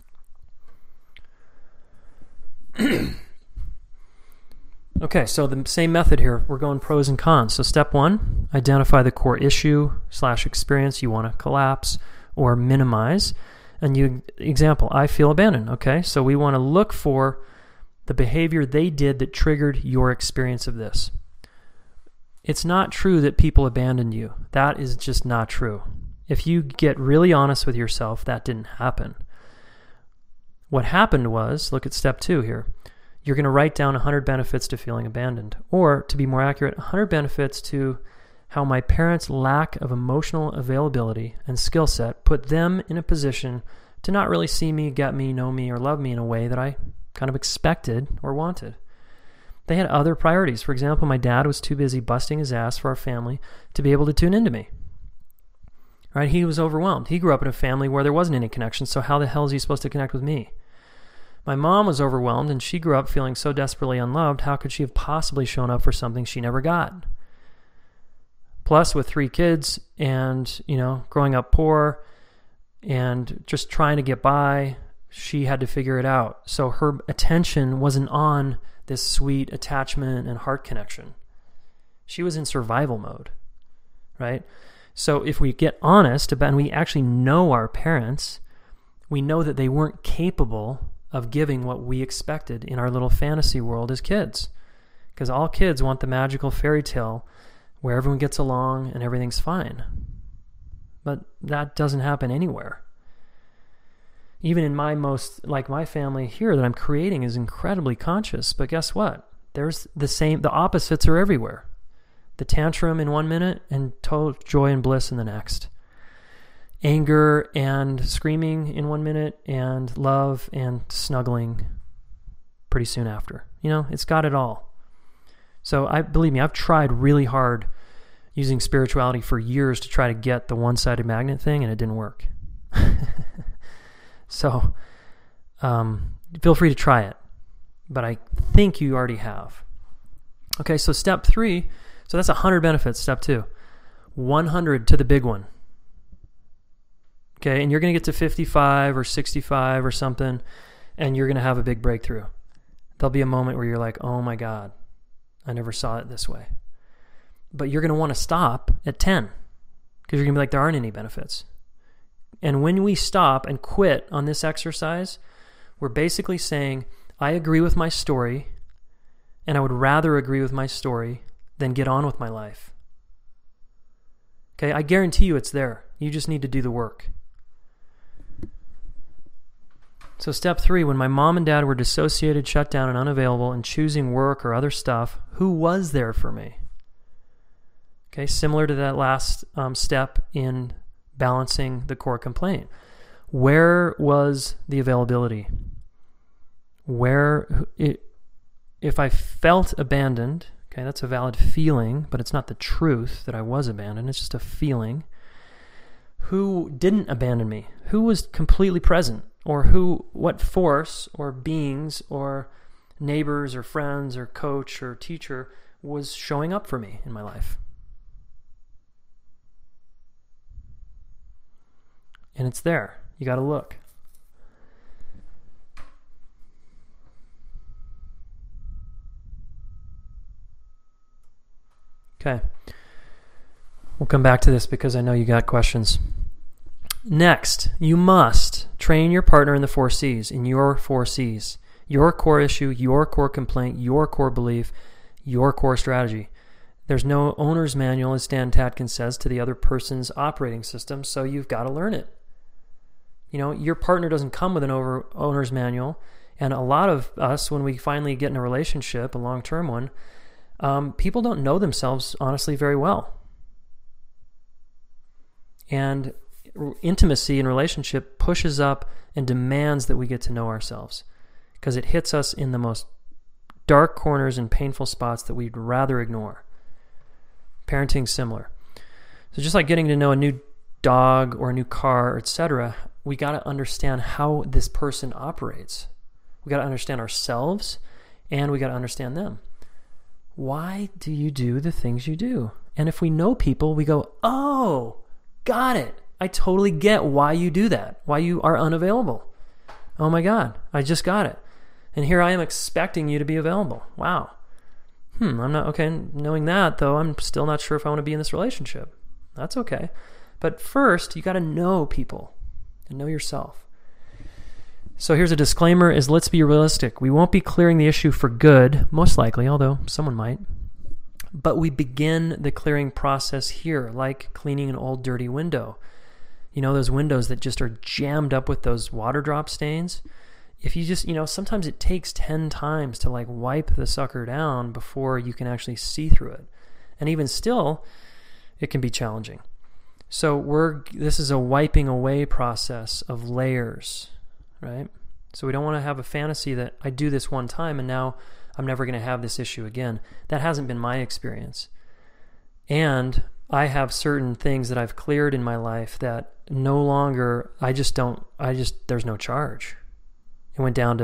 Okay, so the same method here. We're going pros and cons. So step 1, identify the core issue/experience you want to collapse or minimize. And example, I feel abandoned. Okay, so we want to look for the behavior they did that triggered your experience of this. It's not true that people abandoned you. That is just not true. If you get really honest with yourself, that didn't happen. What happened was, look at step 2 here. You're going to write down 100 benefits to feeling abandoned, or to be more accurate, 100 benefits to how my parents' lack of emotional availability and skill set put them in a position to not really see me, get me, know me, or love me in a way that I kind of expected or wanted. They had other priorities. For example, my dad was too busy busting his ass for our family to be able to tune into me. Right? He was overwhelmed. He grew up in a family where there wasn't any connection, so how the hell is he supposed to connect with me? My mom was overwhelmed, and she grew up feeling so desperately unloved. How could she have possibly shown up for something she never got? Plus, with 3 kids and, growing up poor and just trying to get by, she had to figure it out. So her attention wasn't on this sweet attachment and heart connection. She was in survival mode, right? So if we get honest about, and we actually know our parents, we know that they weren't capable of giving what we expected in our little fantasy world as kids. Because all kids want the magical fairy tale where everyone gets along and everything's fine. But that doesn't happen anywhere. Even in my family here that I'm creating is incredibly conscious. But guess what? There's the opposites are everywhere. The tantrum in 1 minute and total joy and bliss in the next. Anger and screaming in 1 minute and love and snuggling pretty soon after. It's got it all. So believe me, I've tried really hard using spirituality for years to try to get the one-sided magnet thing, and it didn't work. So feel free to try it, but I think you already have. Okay, so step 3, so that's 100 benefits. Step 2, 100 to the big one. Okay, and you're going to get to 55 or 65 or something, and you're going to have a big breakthrough. There'll be a moment where you're like, oh my God, I never saw it this way. But you're going to want to stop at 10 because you're going to be like, there aren't any benefits. And when we stop and quit on this exercise, we're basically saying, I agree with my story, and I would rather agree with my story than get on with my life. Okay, I guarantee you it's there. You just need to do the work. So step 3, when my mom and dad were dissociated, shut down, and unavailable and choosing work or other stuff, who was there for me? Okay, similar to that last step in balancing the core complaint. Where was the availability? If I felt abandoned, okay, that's a valid feeling, but it's not the truth that I was abandoned. It's just a feeling. Who didn't abandon me? Who was completely present? Or what force or beings or neighbors or friends or coach or teacher was showing up for me in my life? And it's there. You got to look. Okay. We'll come back to this because I know you got questions. Next, you must train your partner in the 4 C's, in your 4 C's. Your core issue, your core complaint, your core belief, your core strategy. There's no owner's manual, as Stan Tatkin says, to the other person's operating system, so you've got to learn it. Your partner doesn't come with an owner's manual, and a lot of us, when we finally get in a relationship, a long-term one, people don't know themselves, honestly, very well. And intimacy in relationship pushes up and demands that we get to know ourselves because it hits us in the most dark corners and painful spots that we'd rather ignore. Parenting's similar. So just like getting to know a new dog or a new car, etc., we got to understand how this person operates. We got to understand ourselves and we got to understand them. Why do you do the things you do? And if we know people, we go, oh, got it. I totally get why you do that, why you are unavailable. Oh my God, I just got it. And here I am expecting you to be available. Wow. I'm not, okay, knowing that though, I'm still not sure if I want to be in this relationship. That's okay. But first, you got to know people and know yourself. So here's a disclaimer is let's be realistic. We won't be clearing the issue for good, most likely, although someone might. But we begin the clearing process here, like cleaning an old dirty window. Those windows that just are jammed up with those water drop stains. If you just, sometimes it takes 10 times to wipe the sucker down before you can actually see through it. And even still, it can be challenging. So this is a wiping away process of layers, right? So we don't want to have a fantasy that I do this one time and now I'm never going to have this issue again. That hasn't been my experience. And I have certain things that I've cleared in my life that no longer, there's no charge. It went down to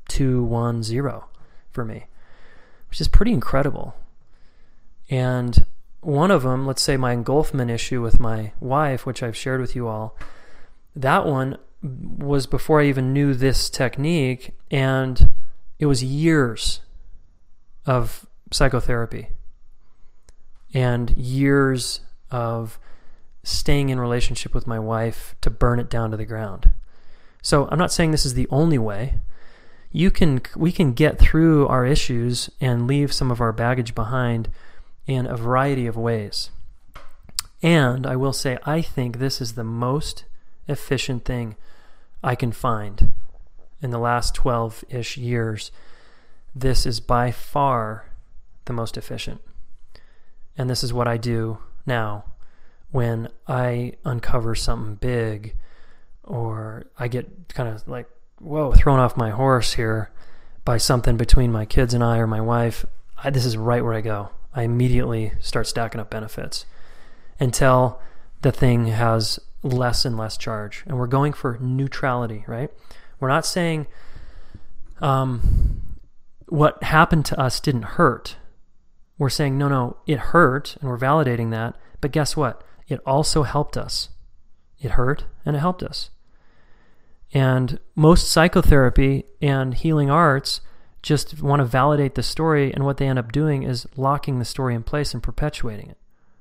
210 for me, which is pretty incredible. And one of them, let's say my engulfment issue with my wife, which I've shared with you all, that one was before I even knew this technique, and it was years of psychotherapy and years of staying in relationship with my wife to burn it down to the ground. So I'm not saying this is the only way. We can get through our issues and leave some of our baggage behind in a variety of ways. And I will say, I think this is the most efficient thing I can find in the last 12-ish years. This is by far the most efficient. And this is what I do now when I uncover something big, or I get kind of like, whoa, thrown off my horse here by something between my kids and I or my wife. This is right where I go. I immediately start stacking up benefits until the thing has less and less charge. And we're going for neutrality, right? We're not saying what happened to us didn't hurt. We're saying, no, it hurt, and we're validating that. But guess what? It also helped us. It hurt, and it helped us. And most psychotherapy and healing arts just want to validate the story, and what they end up doing is locking the story in place and perpetuating it.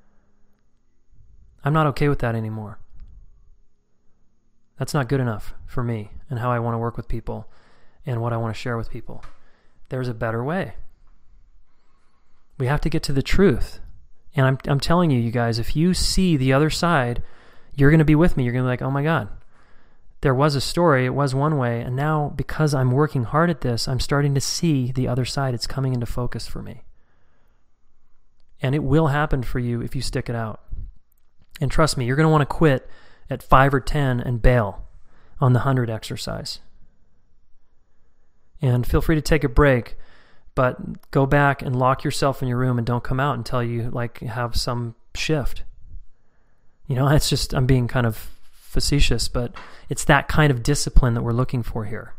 I'm not okay with that anymore. That's not good enough for me and how I want to work with people and what I want to share with people. There's a better way. We have to get to the truth. And I'm telling you guys, if you see the other side, you're going to be with me. You're going to be like, oh my God, there was a story. It was one way. And now because I'm working hard at this, I'm starting to see the other side. It's coming into focus for me. And it will happen for you if you stick it out. And trust me, you're going to want to quit at 5 or 10 and bail on the 100 exercise. And feel free to take a break, but go back and lock yourself in your room and don't come out until you have some shift. It's just, I'm being kind of facetious, but it's that kind of discipline that we're looking for here.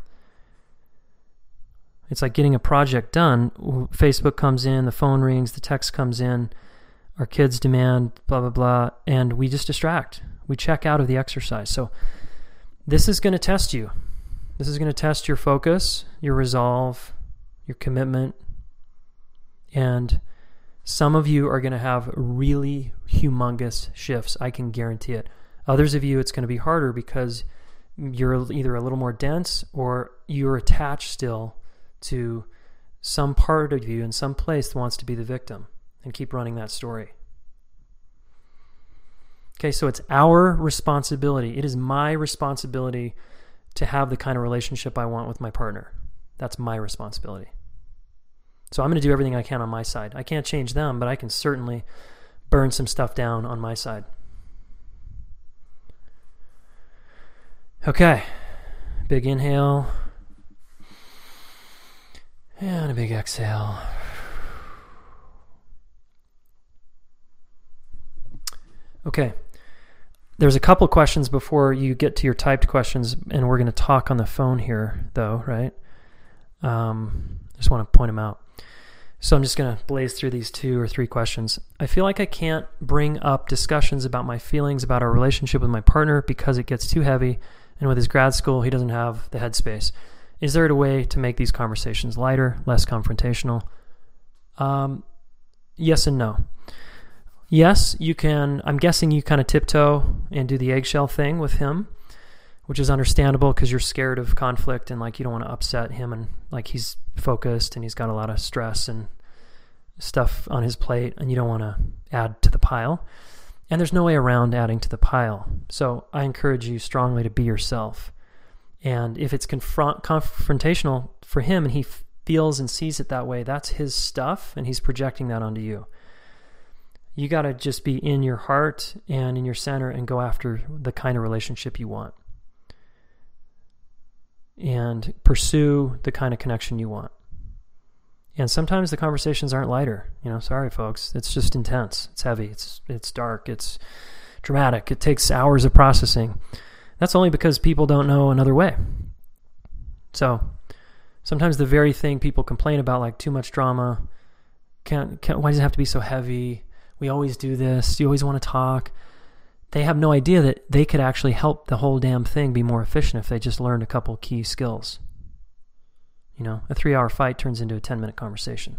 It's like getting a project done. Facebook comes in, the phone rings, the text comes in, our kids demand, blah, blah, blah, and we just distract. We check out of the exercise. So this is going to test you. This is going to test your focus, your resolve, your commitment. And some of you are going to have really humongous shifts. I can guarantee it. Others of you, it's going to be harder because you're either a little more dense or you're attached still to some part of you in some place that wants to be the victim and keep running that story. Okay, so it's our responsibility. It is my responsibility to have the kind of relationship I want with my partner. That's my responsibility. So I'm going to do everything I can on my side. I can't change them, but I can certainly burn some stuff down on my side. Okay, big inhale and a big exhale. Okay, there's a couple questions before you get to your typed questions, and we're going to talk on the phone here, though, right? Just want to point them out. So I'm just going to blaze through these 2 or 3 questions. I feel like I can't bring up discussions about my feelings about our relationship with my partner because it gets too heavy, and with his grad school, he doesn't have the headspace. Is there a way to make these conversations lighter, less confrontational? Yes and no. Yes, you can. I'm guessing you kind of tiptoe and do the eggshell thing with him, which is understandable because you're scared of conflict and you don't want to upset him, and he's focused and he's got a lot of stress and stuff on his plate, and you don't want to add to the pile. And there's no way around adding to the pile. So I encourage you strongly to be yourself. And if it's confrontational for him and he feels and sees it that way, that's his stuff, and he's projecting that onto you. You got to just be in your heart and in your center and go after the kind of relationship you want. And pursue the kind of connection you want. And sometimes the conversations aren't lighter. Sorry, folks. It's just intense. It's heavy. It's dark. It's dramatic. It takes hours of processing. That's only because people don't know another way. So Sometimes the very thing people complain about, like too much drama, why does it have to be so heavy? We always do this. You always want to talk. They have no idea that they could actually help the whole damn thing be more efficient if they just learned a couple key skills. You know, a 3-hour fight turns into a 10-minute conversation.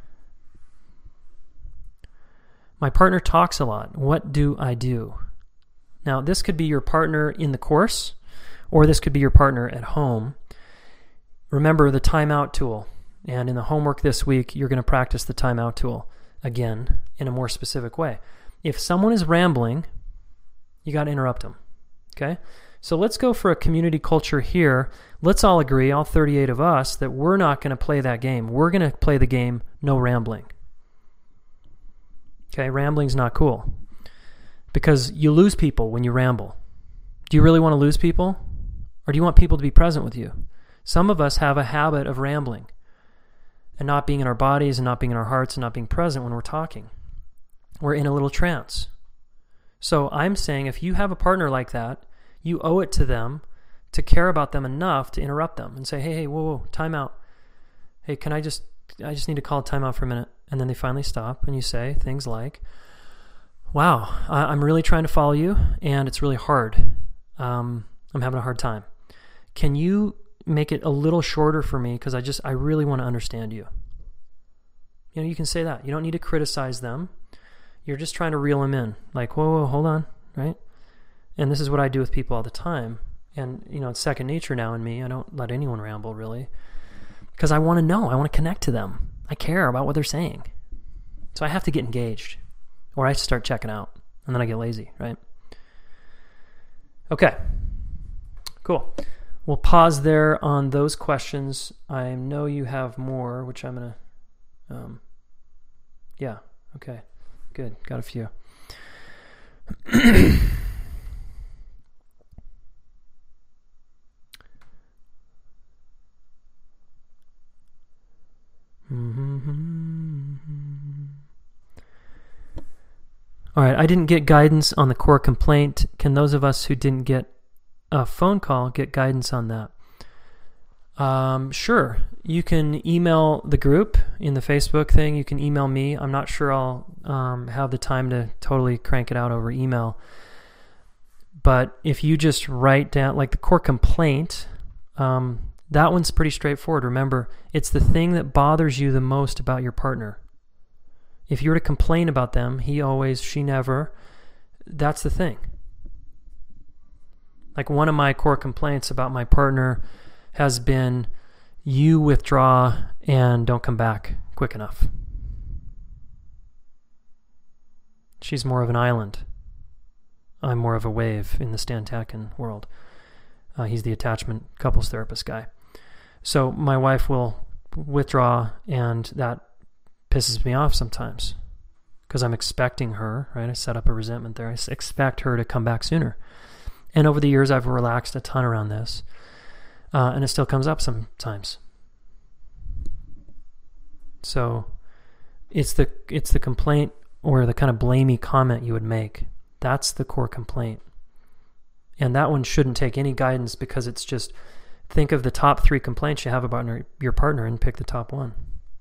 My partner talks a lot. What do I do? Now, this could be your partner in the course, or this could be your partner at home. Remember the timeout tool. And in the homework this week, you're going to practice the timeout tool again in a more specific way. If someone is rambling, you got to interrupt them. Okay? So let's go for a community culture here. Let's all agree, all 38 of us, that we're not going to play that game. We're going to play the game no rambling. Okay? Rambling's not cool. Because you lose people when you ramble. Do you really want to lose people? Or do you want people to be present with you? Some of us have a habit of rambling and not being in our bodies and not being in our hearts and not being present when we're talking. We're in a little trance. So I'm saying if you have a partner like that, you owe it to them to care about them enough to interrupt them and say, hey, whoa, time out. Hey, I just need to call a timeout for a minute. And then they finally stop and you say things like, wow, I'm really trying to follow you and it's really hard. I'm having a hard time. Can you make it a little shorter for me because I really want to understand you? You know, you can say that. You don't need to criticize them. You're just trying to reel them in. Like, whoa, hold on, right? And this is what I do with people all the time. And, you know, it's second nature now in me. I don't let anyone ramble, really. Because I want to know. I want to connect to them. I care about what they're saying. So I have to get engaged. Or I start checking out. And then I get lazy, right? Okay. Cool. We'll pause there on those questions. I know you have more, which I'm going to... yeah, okay. Good. Got a few. All right, I didn't get guidance on the core complaint. Can those of us who didn't get a phone call get guidance on that? Sure. You can email the group in the Facebook thing. You can email me. I'm not sure I'll have the time to totally crank it out over email. But if you just write down, like the core complaint, that one's pretty straightforward. Remember, it's the thing that bothers you the most about your partner. If you were to complain about them, he always, she never, that's the thing. Like one of my core complaints about my partner has been, you withdraw and don't come back quick enough. She's more of an island. I'm more of a wave in the Stan Tatkin world. He's the attachment couples therapist guy. So my wife will withdraw, and that pisses me off sometimes because I'm expecting her, right? I set up a resentment there. I expect her to come back sooner. And over the years, I've relaxed a ton around this. And it still comes up sometimes. So it's the complaint or the kind of blamey comment you would make. That's the core complaint. And that one shouldn't take any guidance because it's just think of the top 3 complaints you have about your partner and pick the top one.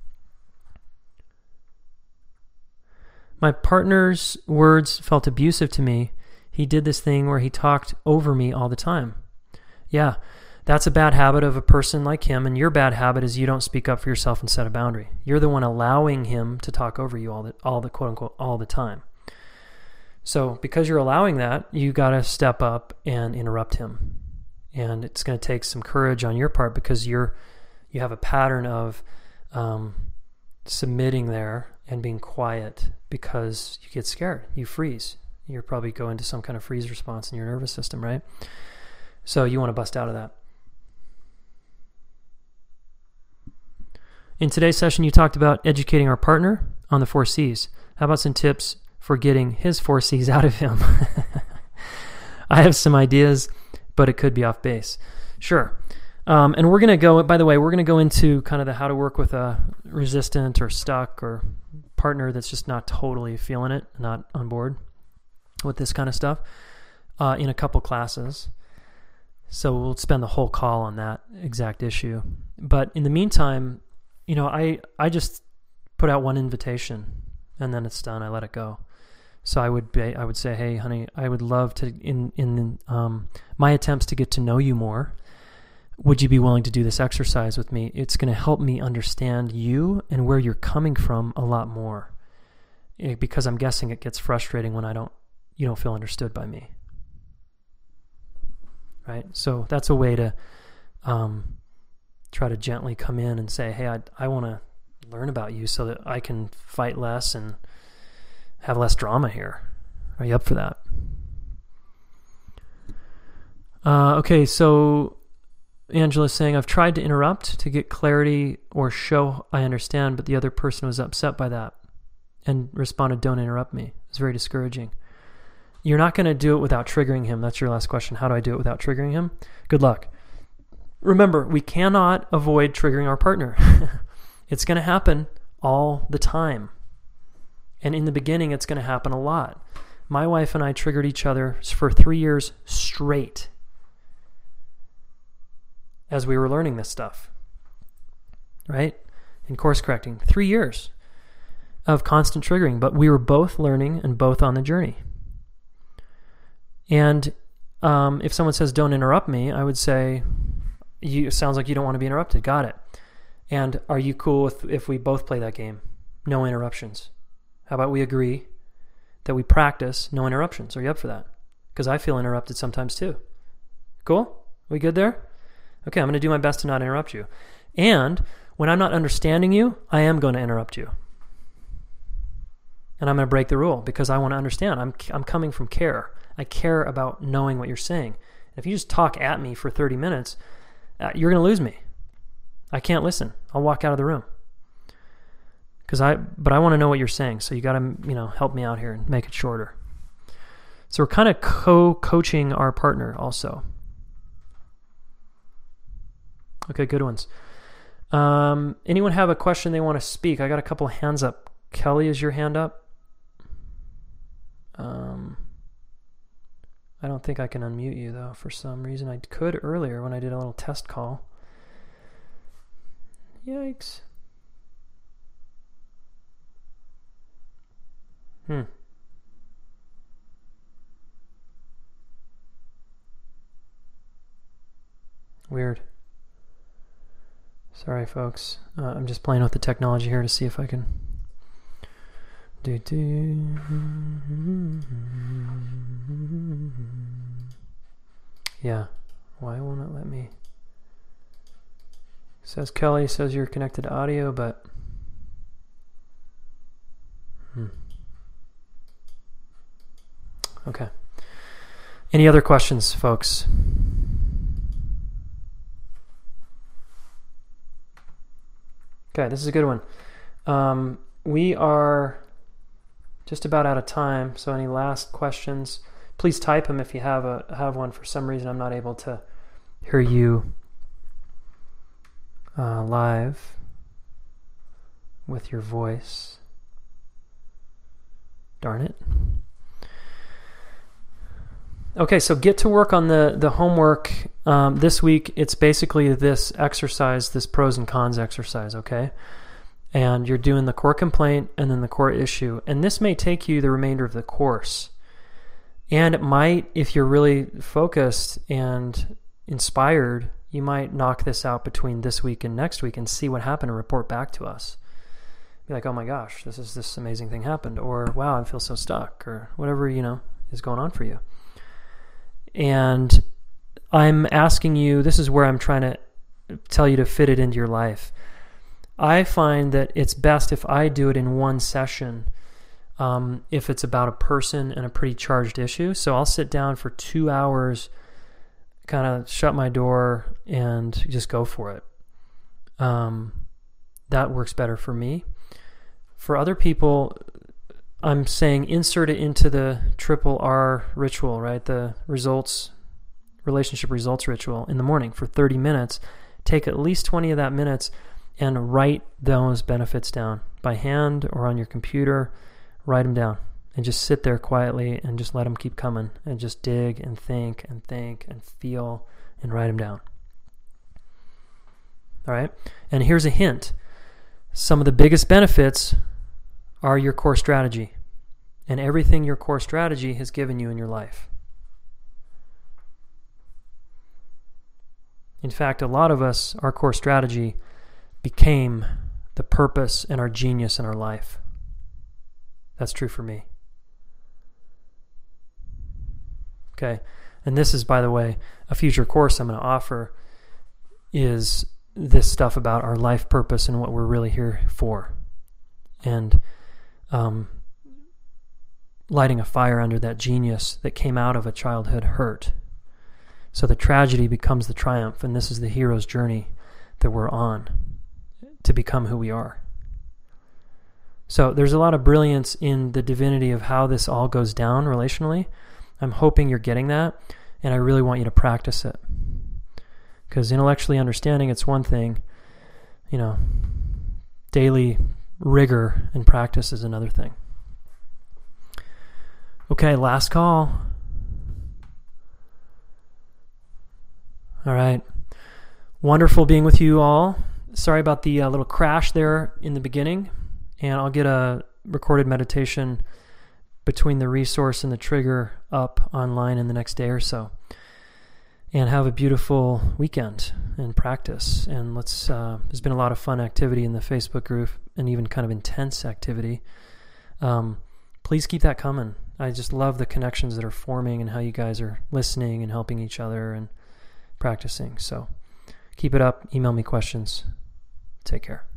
My partner's words felt abusive to me. He did this thing where he talked over me all the time. Yeah, that's a bad habit of a person like him, and your bad habit is you don't speak up for yourself and set a boundary. You're the one allowing him to talk over you all the quote unquote all the time. So because you're allowing that, you got to step up and interrupt him. And it's going to take some courage on your part because you have a pattern of submitting there and being quiet because you get scared. You freeze. You're probably going into some kind of freeze response in your nervous system, right? So you want to bust out of that. In today's session, you talked about educating our partner on the 4 C's. How about some tips for getting his 4 C's out of him? I have some ideas, but it could be off base. Sure. And we're going to go, by the way, we're going to go into kind of the how to work with a resistant or stuck or partner that's just not totally feeling it, not on board with this kind of stuff in a couple classes. So we'll spend the whole call on that exact issue. But in the meantime, I just put out one invitation and then it's done. I let it go. So I would say, hey, honey, I would love to, in my attempts to get to know you more, would you be willing to do this exercise with me? It's going to help me understand you and where you're coming from a lot more, because I'm guessing it gets frustrating when you don't feel understood by me. Right? So that's a way to try to gently come in and say, hey, I want to learn about you so that I can fight less and have less drama here. Are you up for that? Okay, so Angela's saying, I've tried to interrupt to get clarity or show I understand, but the other person was upset by that and responded, don't interrupt me. It's very discouraging. You're not going to do it without triggering him. That's your last question. How do I do it without triggering him? Good luck. Remember, we cannot avoid triggering our partner. It's going to happen all the time. And in the beginning, it's going to happen a lot. My wife and I triggered each other for 3 years straight as we were learning this stuff, right? In course correcting, 3 years of constant triggering, but we were both learning and both on the journey. And if someone says, don't interrupt me, I would say, it sounds like you don't want to be interrupted. Got it. And are you cool if we both play that game? No interruptions. How about we agree that we practice no interruptions? Are you up for that? Because I feel interrupted sometimes too. Cool? We good there? Okay, I'm going to do my best to not interrupt you. And when I'm not understanding you, I am going to interrupt you. And I'm going to break the rule because I want to understand. I'm coming from care. I care about knowing what you're saying. And if you just talk at me for 30 minutes, you're going to lose me. I can't listen. I'll walk out of the room. But I want to know what you're saying. So you got to, help me out here and make it shorter. So we're kind of co-coaching our partner also. Okay, good ones. Anyone have a question they want to speak? I got a couple of hands up. Kelly, is your hand up? I don't think I can unmute you though for some reason. I could earlier when I did a little test call. Yikes. Weird. Sorry, folks. I'm just playing with the technology here to see if I can Yeah. Why won't it let me? Says Kelly, says you're connected to audio, but Okay. Any other questions, folks? Okay, this is a good one. We are just about out of time, so any last questions, please type them if you have one. For some reason, I'm not able to hear you live with your voice. Darn it. Okay, so get to work on the homework this week. It's basically this exercise, this pros and cons exercise, okay? And you're doing the core complaint and then the core issue. And this may take you the remainder of the course. And it might, if you're really focused and inspired, you might knock this out between this week and next week and see what happened and report back to us. Be like, oh my gosh, this amazing thing happened. Or, wow, I feel so stuck. Or whatever, is going on for you. And I'm asking you, this is where I'm trying to tell you to fit it into your life. I find that it's best if I do it in one session, if it's about a person and a pretty charged issue. So I'll sit down for 2 hours, kind of shut my door and just go for it. That works better for me. For other people, I'm saying insert it into the triple R ritual, right? The relationship results ritual in the morning for 30 minutes. Take at least 20 of that minutes and write those benefits down by hand or on your computer. Write them down and just sit there quietly and just let them keep coming and just dig and think and feel and write them down. All right? And here's a hint. Some of the biggest benefits are your core strategy and everything your core strategy has given you in your life. In fact, a lot of us, our core strategy became the purpose and our genius in our life. That's true for me. Okay, and this is, by the way, a future course I'm going to offer is this stuff about our life purpose and what we're really here for. And lighting a fire under that genius that came out of a childhood hurt. So the tragedy becomes the triumph, and this is the hero's journey that we're on to become who we are. So there's a lot of brilliance in the divinity of how this all goes down relationally. I'm hoping you're getting that, and I really want you to practice it. Because intellectually understanding it's one thing, daily rigor and practice is another thing. Okay, last call. All right. Wonderful being with you all. Sorry about the little crash there in the beginning, and I'll get a recorded meditation between the resource and the trigger up online in the next day or so. And have a beautiful weekend and practice. And there's been a lot of fun activity in the Facebook group and even kind of intense activity. Please keep that coming. I just love the connections that are forming and how you guys are listening and helping each other and practicing. So keep it up. Email me questions. Take care.